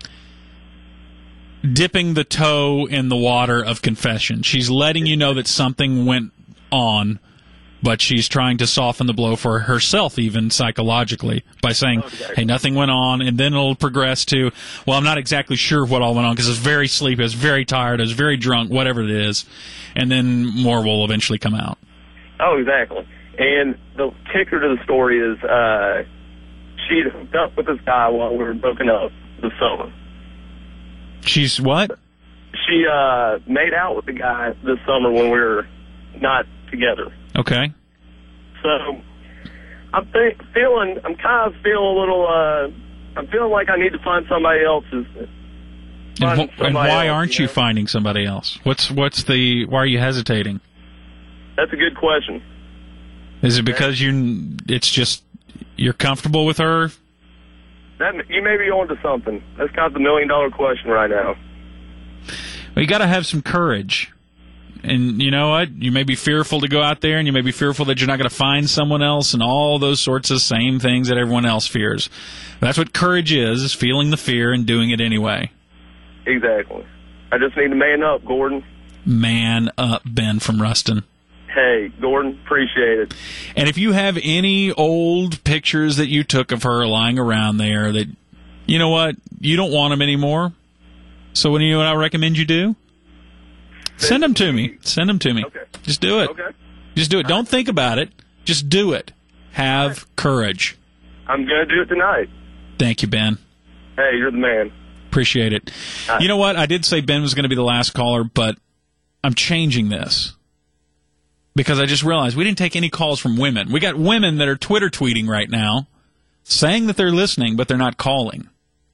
dipping the toe in the water of confession. She's letting you know that something went on, but she's trying to soften the blow for herself, even psychologically, by saying, okay. hey, nothing went on, and then it'll progress to, well, I'm not exactly sure what all went on because I was very sleepy, I was very tired, I was very drunk, whatever it is, and then more will eventually come out. Oh, exactly. And the kicker to the story is uh, she'd hooked up with this guy while we were broken up this summer. She's what? She uh, made out with the guy this summer when we were not together. Okay. So I'm th- feeling, I'm kind of feeling a little, uh, I'm feeling like I need to find somebody else's. Find and, wh- and why else, aren't you, you know? finding somebody else? What's what's the? Why are you hesitating? That's a good question. Is it because you? It's just you're comfortable with her? That you may be onto something. That's kind of the million dollar question right now. Well, you got to have some courage. And you know what? You may be fearful to go out there, and you may be fearful that you're not going to find someone else, and all those sorts of same things that everyone else fears. That's what courage is, is feeling the fear and doing it anyway. Exactly. I just need to man up, Gordon. Man up, Ben from Ruston. Hey, Gordon, appreciate it. And if you have any old pictures that you took of her lying around there that, you know what, you don't want them anymore, so what do you know what I recommend you do? Send them to me. Send them to me. Okay. Just do it. Okay. Just do it. Don't think about it. Just do it. Have courage. I'm going to do it tonight. Thank you, Ben. Hey, you're the man. Appreciate it. Uh, you know what? I did say Ben was going to be the last caller, but I'm changing this. Because I just realized we didn't take any calls from women. We got women that are Twitter tweeting right now saying that they're listening, but they're not calling.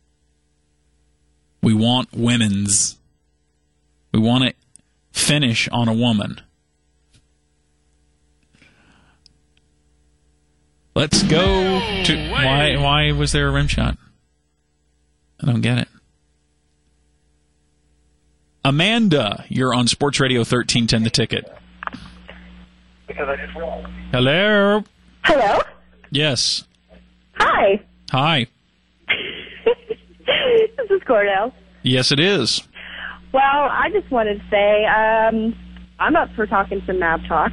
We want women's. We want to finish on a woman. Let's go to... Why, why was there a rim shot? I don't get it. Amanda, you're on Sports Radio thirteen ten, The Ticket. Hello. Hello? Yes. Hi. Hi. This is Cordell. Yes, it is. Well, I just wanted to say um, I'm up for talking some Mav talk.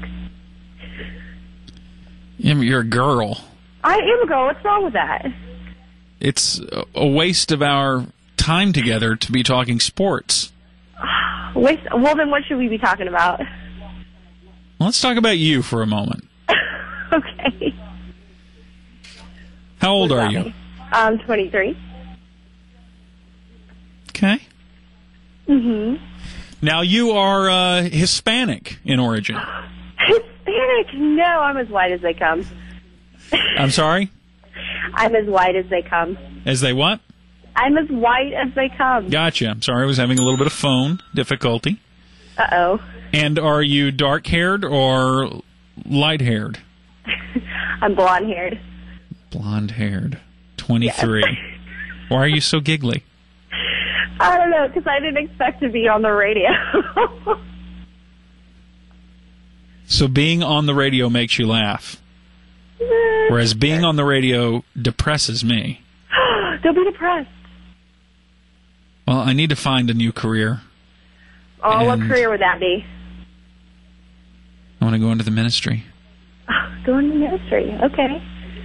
You're a girl. I am a girl. What's wrong with that? It's a waste of our time together to be talking sports. Waste, well, then what should we be talking about? Let's talk about you for a moment. Okay. How old are you? Me? I'm twenty-three. Okay. Mm-hmm. Now, you are uh, Hispanic in origin. Hispanic? No, I'm as white as they come. I'm sorry? I'm as white as they come. As they what? I'm as white as they come. Gotcha. I'm sorry, I was having a little bit of phone difficulty. Uh-oh. And are you dark-haired or light-haired? I'm blonde-haired. Blonde-haired. twenty-three. Yes. Why are you so giggly? I don't know, because I didn't expect to be on the radio. So being on the radio makes you laugh, whereas being on the radio depresses me. Don't be depressed. Well, I need to find a new career. Oh, what career would that be? I want to go into the ministry. Go into the ministry, okay.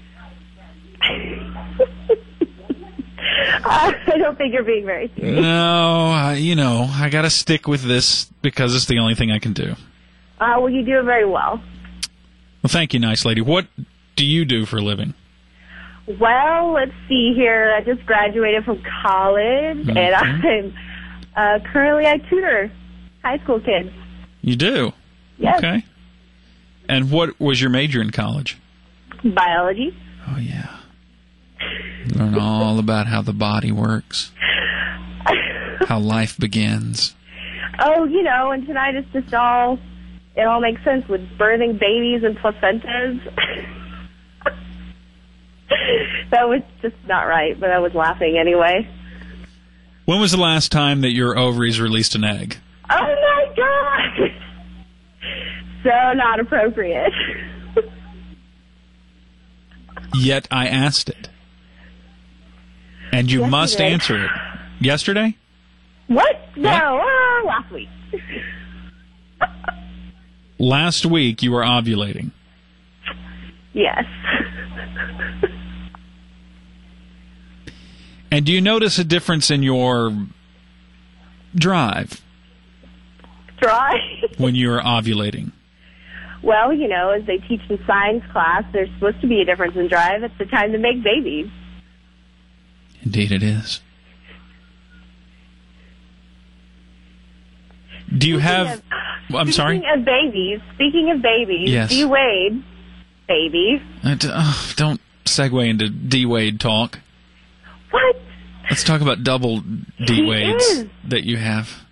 I don't think you're being very serious. No, I, you know, I got to stick with this because it's the only thing I can do. Uh, well, you do it very well. Well, thank you, nice lady. What do you do for a living? Well, let's see here. I just graduated from college, okay. and I'm uh, currently I tutor high school kids. You do? Yes. Okay. And what was your major in college? Biology. Oh, yeah. Learn all about how the body works, how life begins. Oh, you know, and tonight it's just all, it all makes sense with birthing babies and placentas. That was just not right, but I was laughing anyway. When was the last time that your ovaries released an egg? Oh, my God! So not appropriate. Yet I asked it. And you Yesterday. must answer it. Yesterday? What? No, What? Uh, last week. Last week you were ovulating. Yes. And do you notice a difference in your drive Try. when you're ovulating? Well, you know, as they teach in science class, there's supposed to be a difference in drive. It's the time to make babies. Indeed it is. Do you have... Of, well, I'm sorry? Speaking of babies, speaking of babies, Yes. D-Wade, baby. Uh, d- oh, don't segue into D-Wade talk. What? Let's talk about double He D-Wades is. that you have.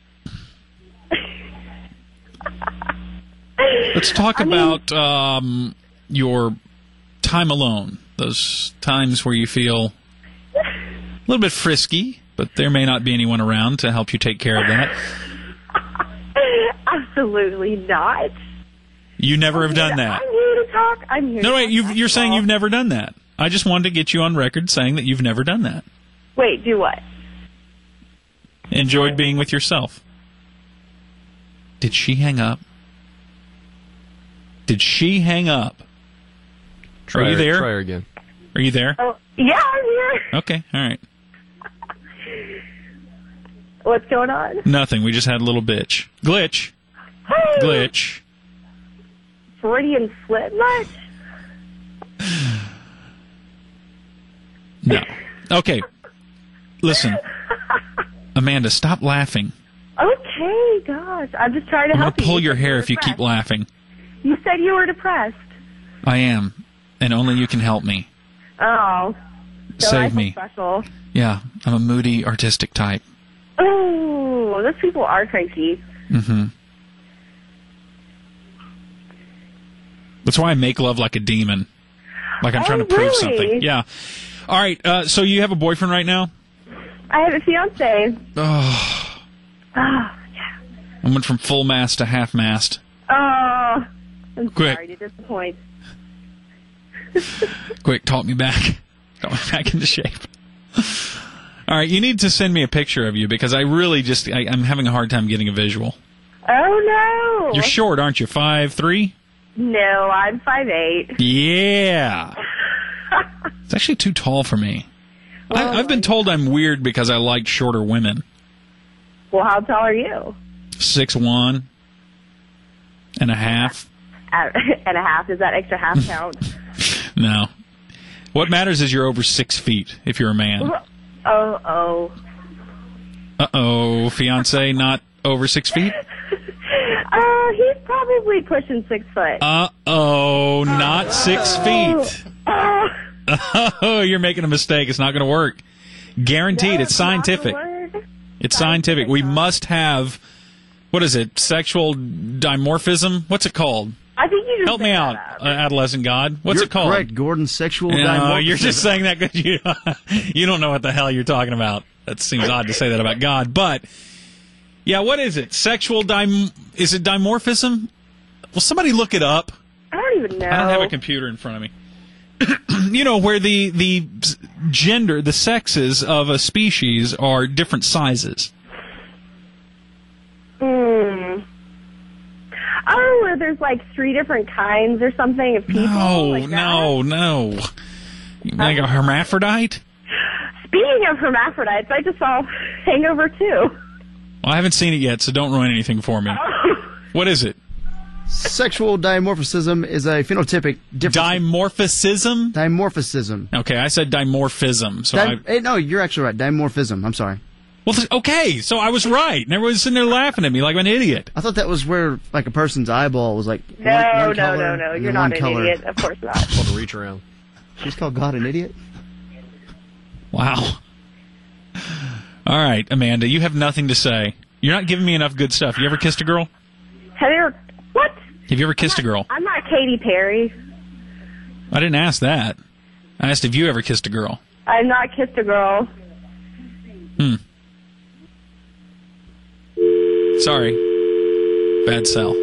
Let's talk I mean- about um, your time alone. Those times where you feel a little bit frisky, but there may not be anyone around to help you take care of that. I'm so Absolutely not. You never have done that. I'm here to talk. I'm here. No, to wait. talk You've, you're saying basketball. you've never done that. I just wanted to get you on record saying that you've never done that. Wait, do what? Enjoyed being with yourself. Did she hang up? Did she hang up? Try Are you her, there? Try her again. Are you there? Oh, yeah, I'm here. Okay, all right. What's going on? Nothing. We just had a little bitch. Glitch. Hey, Glitch. Freudian slip much? No. Okay. Listen. Amanda, stop laughing. Okay, gosh. I'm just trying to I'm going help to pull you. your You hair were if you keep depressed. laughing. You said you were depressed. I am. And only you can help me. Oh. So Save I feel me. special. Yeah, I'm a moody, artistic type. Oh, those people are cranky. Mm-hmm. That's why I make love like a demon. Like I'm Oh, trying to prove really? something. Yeah. All right, uh, so you have a boyfriend right now? I have a fiance. Oh, Oh, I went from full mast to half mast. oh. I'm Quick. sorry to disappoint. Quick, talk me back. Talk me back into shape. All right, you need to send me a picture of you because I really just, I, I'm having a hard time getting a visual. Oh, no. You're short, aren't you? five three? No, I'm five eight. Yeah. It's actually too tall for me. I, I've been told I'm weird because I like shorter women. Well, how tall are you? Six one and a half. At, and a half. Does that extra half count? No. What matters is you're over six feet if you're a man. Oh, oh. Uh-oh, fiance not over six feet? Uh, he's probably pushing six foot. Uh-oh, not six feet. Oh, Oh, you're making a mistake. It's not going to work. Guaranteed. no, It's scientific. not the word. It's scientific. We must have, what is it, sexual dimorphism? What's it called? I think you just Help me made out, that up. uh, adolescent god. What's You're it called? correct, Gordon. Sexual No, dimorphism. you're just saying that because you, you don't know what the hell you're talking about. That seems odd to say that about God. But, yeah, what is it? Sexual dim... Is it dimorphism? Will somebody look it up? I don't even know. I don't have a computer in front of me. You know, where the, the gender, the sexes of a species are different sizes. Hmm. Oh, where there's like three different kinds or something of people. No, like that? no, no. Like a hermaphrodite? Speaking of hermaphrodites, I just saw Hangover two. Well, I haven't seen it yet, so don't ruin anything for me. What is it? Sexual dimorphism is a phenotypic difference. Dimorphism? Dimorphism. Okay, I said dimorphism. So Dim- I, eh, no, you're actually right. Dimorphism. I'm sorry. well, th- okay, so I was right. And everyone's sitting there laughing at me like I'm an idiot. I thought that was where like a person's eyeball was like No, one, one no, color no, no. and You're one not an color. idiot. Of course not. Called a reach around. She's called God an idiot. Wow. All right, Amanda, you have nothing to say. You're not giving me enough good stuff. You ever kissed a girl? Have you ever, what? Have you ever kissed a girl? I'm not Katy Perry. I didn't ask that. I asked if you ever kissed a girl. I've not kissed a girl. Hmm. Sorry. Bad sell.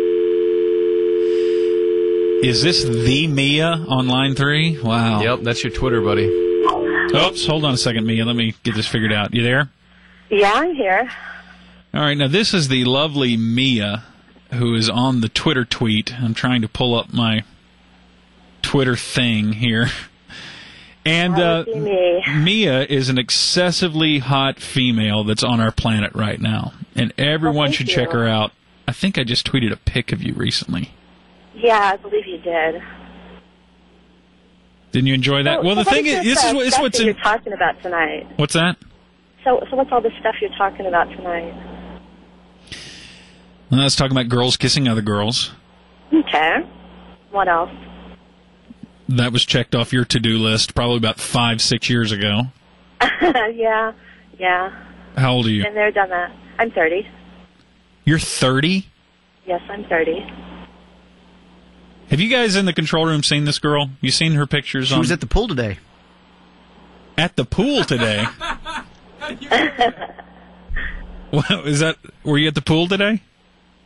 Is this the Mia on line three? Wow. Yep, that's your Twitter, buddy. Oops, hold on a second, Mia. Let me get this figured out. You there? Yeah, I'm here. All right, now this is the lovely Mia who is on the Twitter tweet. I'm trying to pull up my Twitter thing here. And uh, That would be me. Mia is an excessively hot female that's on our planet right now. And everyone thank should you. check her out. I think I just tweeted a pic of you recently. Yeah, I believe you did. Didn't you enjoy that? So- well, so the what thing is, this, this uh, is what, this is stuff what's that in... you're talking about tonight. What's that? So, so what's all the stuff you're talking about tonight? Well, let's talk about girls kissing other girls. Okay. What else? That was checked off your to-do list probably about five, six years ago. yeah, yeah. How old are you? Been there, done that. I'm thirty. You're thirty? Yes, I'm thirty. Have you guys in the control room seen this girl? You seen her pictures She on... was at the pool today. At the pool today? What, is that... Were you at the pool today?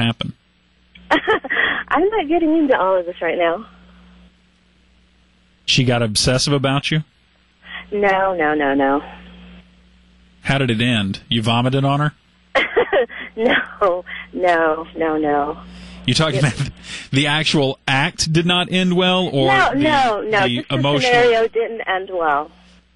happened? I'm not getting into all of this right now. She got obsessive about you? No, no, no, no. How did it end? You vomited on her? No, no, no, no. You talking Yep. about the actual act did not end well, or no, the, no, no. the Just the emotional? scenario didn't end well.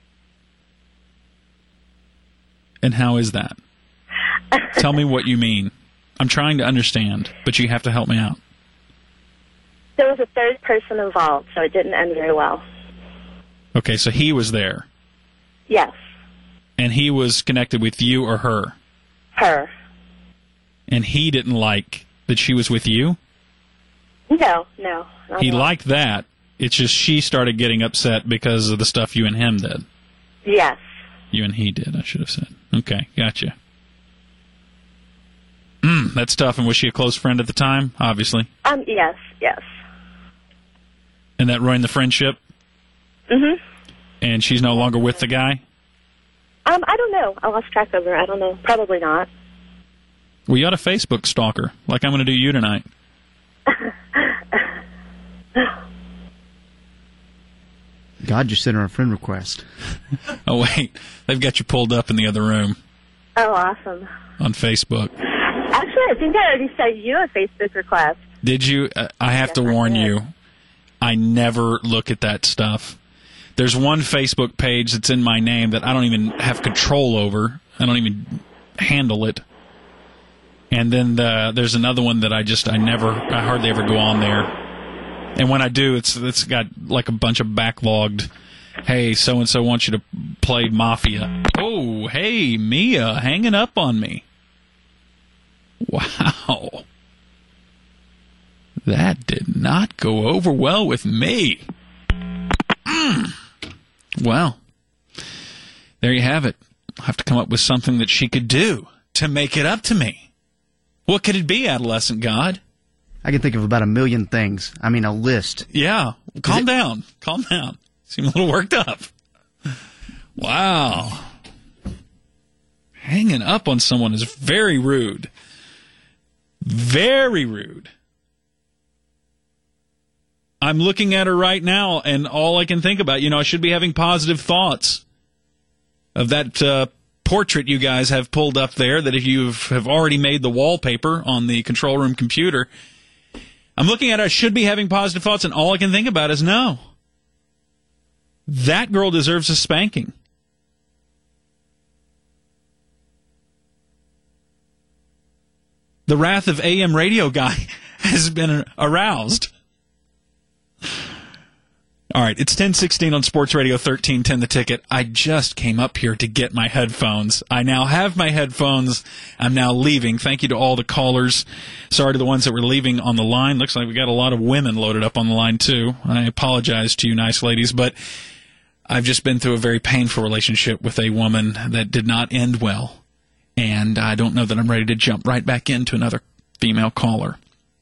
And how is that? Tell me what you mean. I'm trying to understand, but you have to help me out. There was a third person involved, so it didn't end very well. Okay, so he was there, Yes, and he was connected with you or her, her. and he didn't like that she was with you? No, no. not He at all. liked that. It's just she started getting upset because of the stuff you and him did. Yes. You and he did, I should have said. Okay, gotcha. Mm, that's tough. And was she a close friend at the time? Obviously. Um. Yes. Yes. And that ruined the friendship? Mhm. And she's no longer with the guy? Um. I don't know. I lost track of her. I don't know. Probably not. Well, you ought to Facebook stalk her, like I'm going to do you tonight. God just sent her a friend request. Oh, wait. They've got you pulled up in the other room Oh, awesome. on Facebook. Actually, I think I already sent you a Facebook request. Did you? Uh, I have to warn you, I never look at that stuff. There's one Facebook page that's in my name that I don't even have control over. I don't even handle it. And then the, there's another one that I just, I never, I hardly ever go on there. And when I do, it's it's got like a bunch of backlogged, hey, so-and-so wants you to play Mafia. Oh, hey, Mia, hanging up on me. Wow. That did not go over well with me. Mm. Well, there you have it. I'll have to come up with something that she could do to make it up to me. What could it be, adolescent God? I can think of about a million things. I mean, a list. Yeah. Calm it- down. Calm down. Seem a little worked up. Wow. Hanging up on someone is very rude. Very rude. I'm looking at her right now, and all I can think about, you know, I should be having positive thoughts of that uh, portrait you guys have pulled up there, that if you have already made the wallpaper on the control room computer. I'm looking at it, I should be having positive thoughts, and all I can think about is no. That girl deserves a spanking. The wrath of A M radio guy has been aroused. All right, it's ten sixteen on Sports Radio thirteen ten The Ticket. I just came up here to get my headphones. I now have my headphones. I'm now leaving. Thank you to all the callers. Sorry to the ones that were leaving on the line. Looks like we got a lot of women loaded up on the line, too. I apologize to you nice ladies, but I've just been through a very painful relationship with a woman that did not end well. And I don't know that I'm ready to jump right back into another female caller.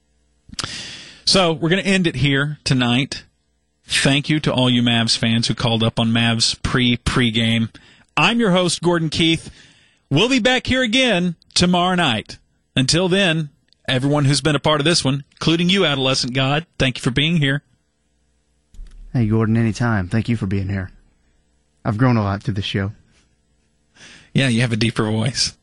So we're going to end it here tonight. Thank you to all you Mavs fans who called up on Mavs pre-pregame. I'm your host, Gordon Keith. We'll be back here again tomorrow night. Until then, everyone who's been a part of this one, including you, Adolescent God, thank you for being here. Hey, Gordon, anytime. Thank you for being here. I've grown a lot through this show. Yeah, you have a deeper voice.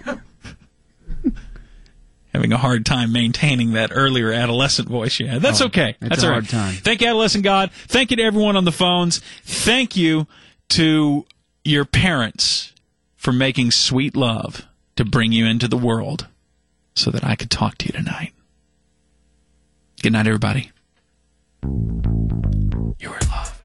Having a hard time maintaining that earlier adolescent voice you had. That's oh, okay. It's That's a all hard right. time. Thank you, Adolescent God. Thank you to everyone on the phones. Thank you to your parents for making sweet love to bring you into the world so that I could talk to you tonight. Good night, everybody. You are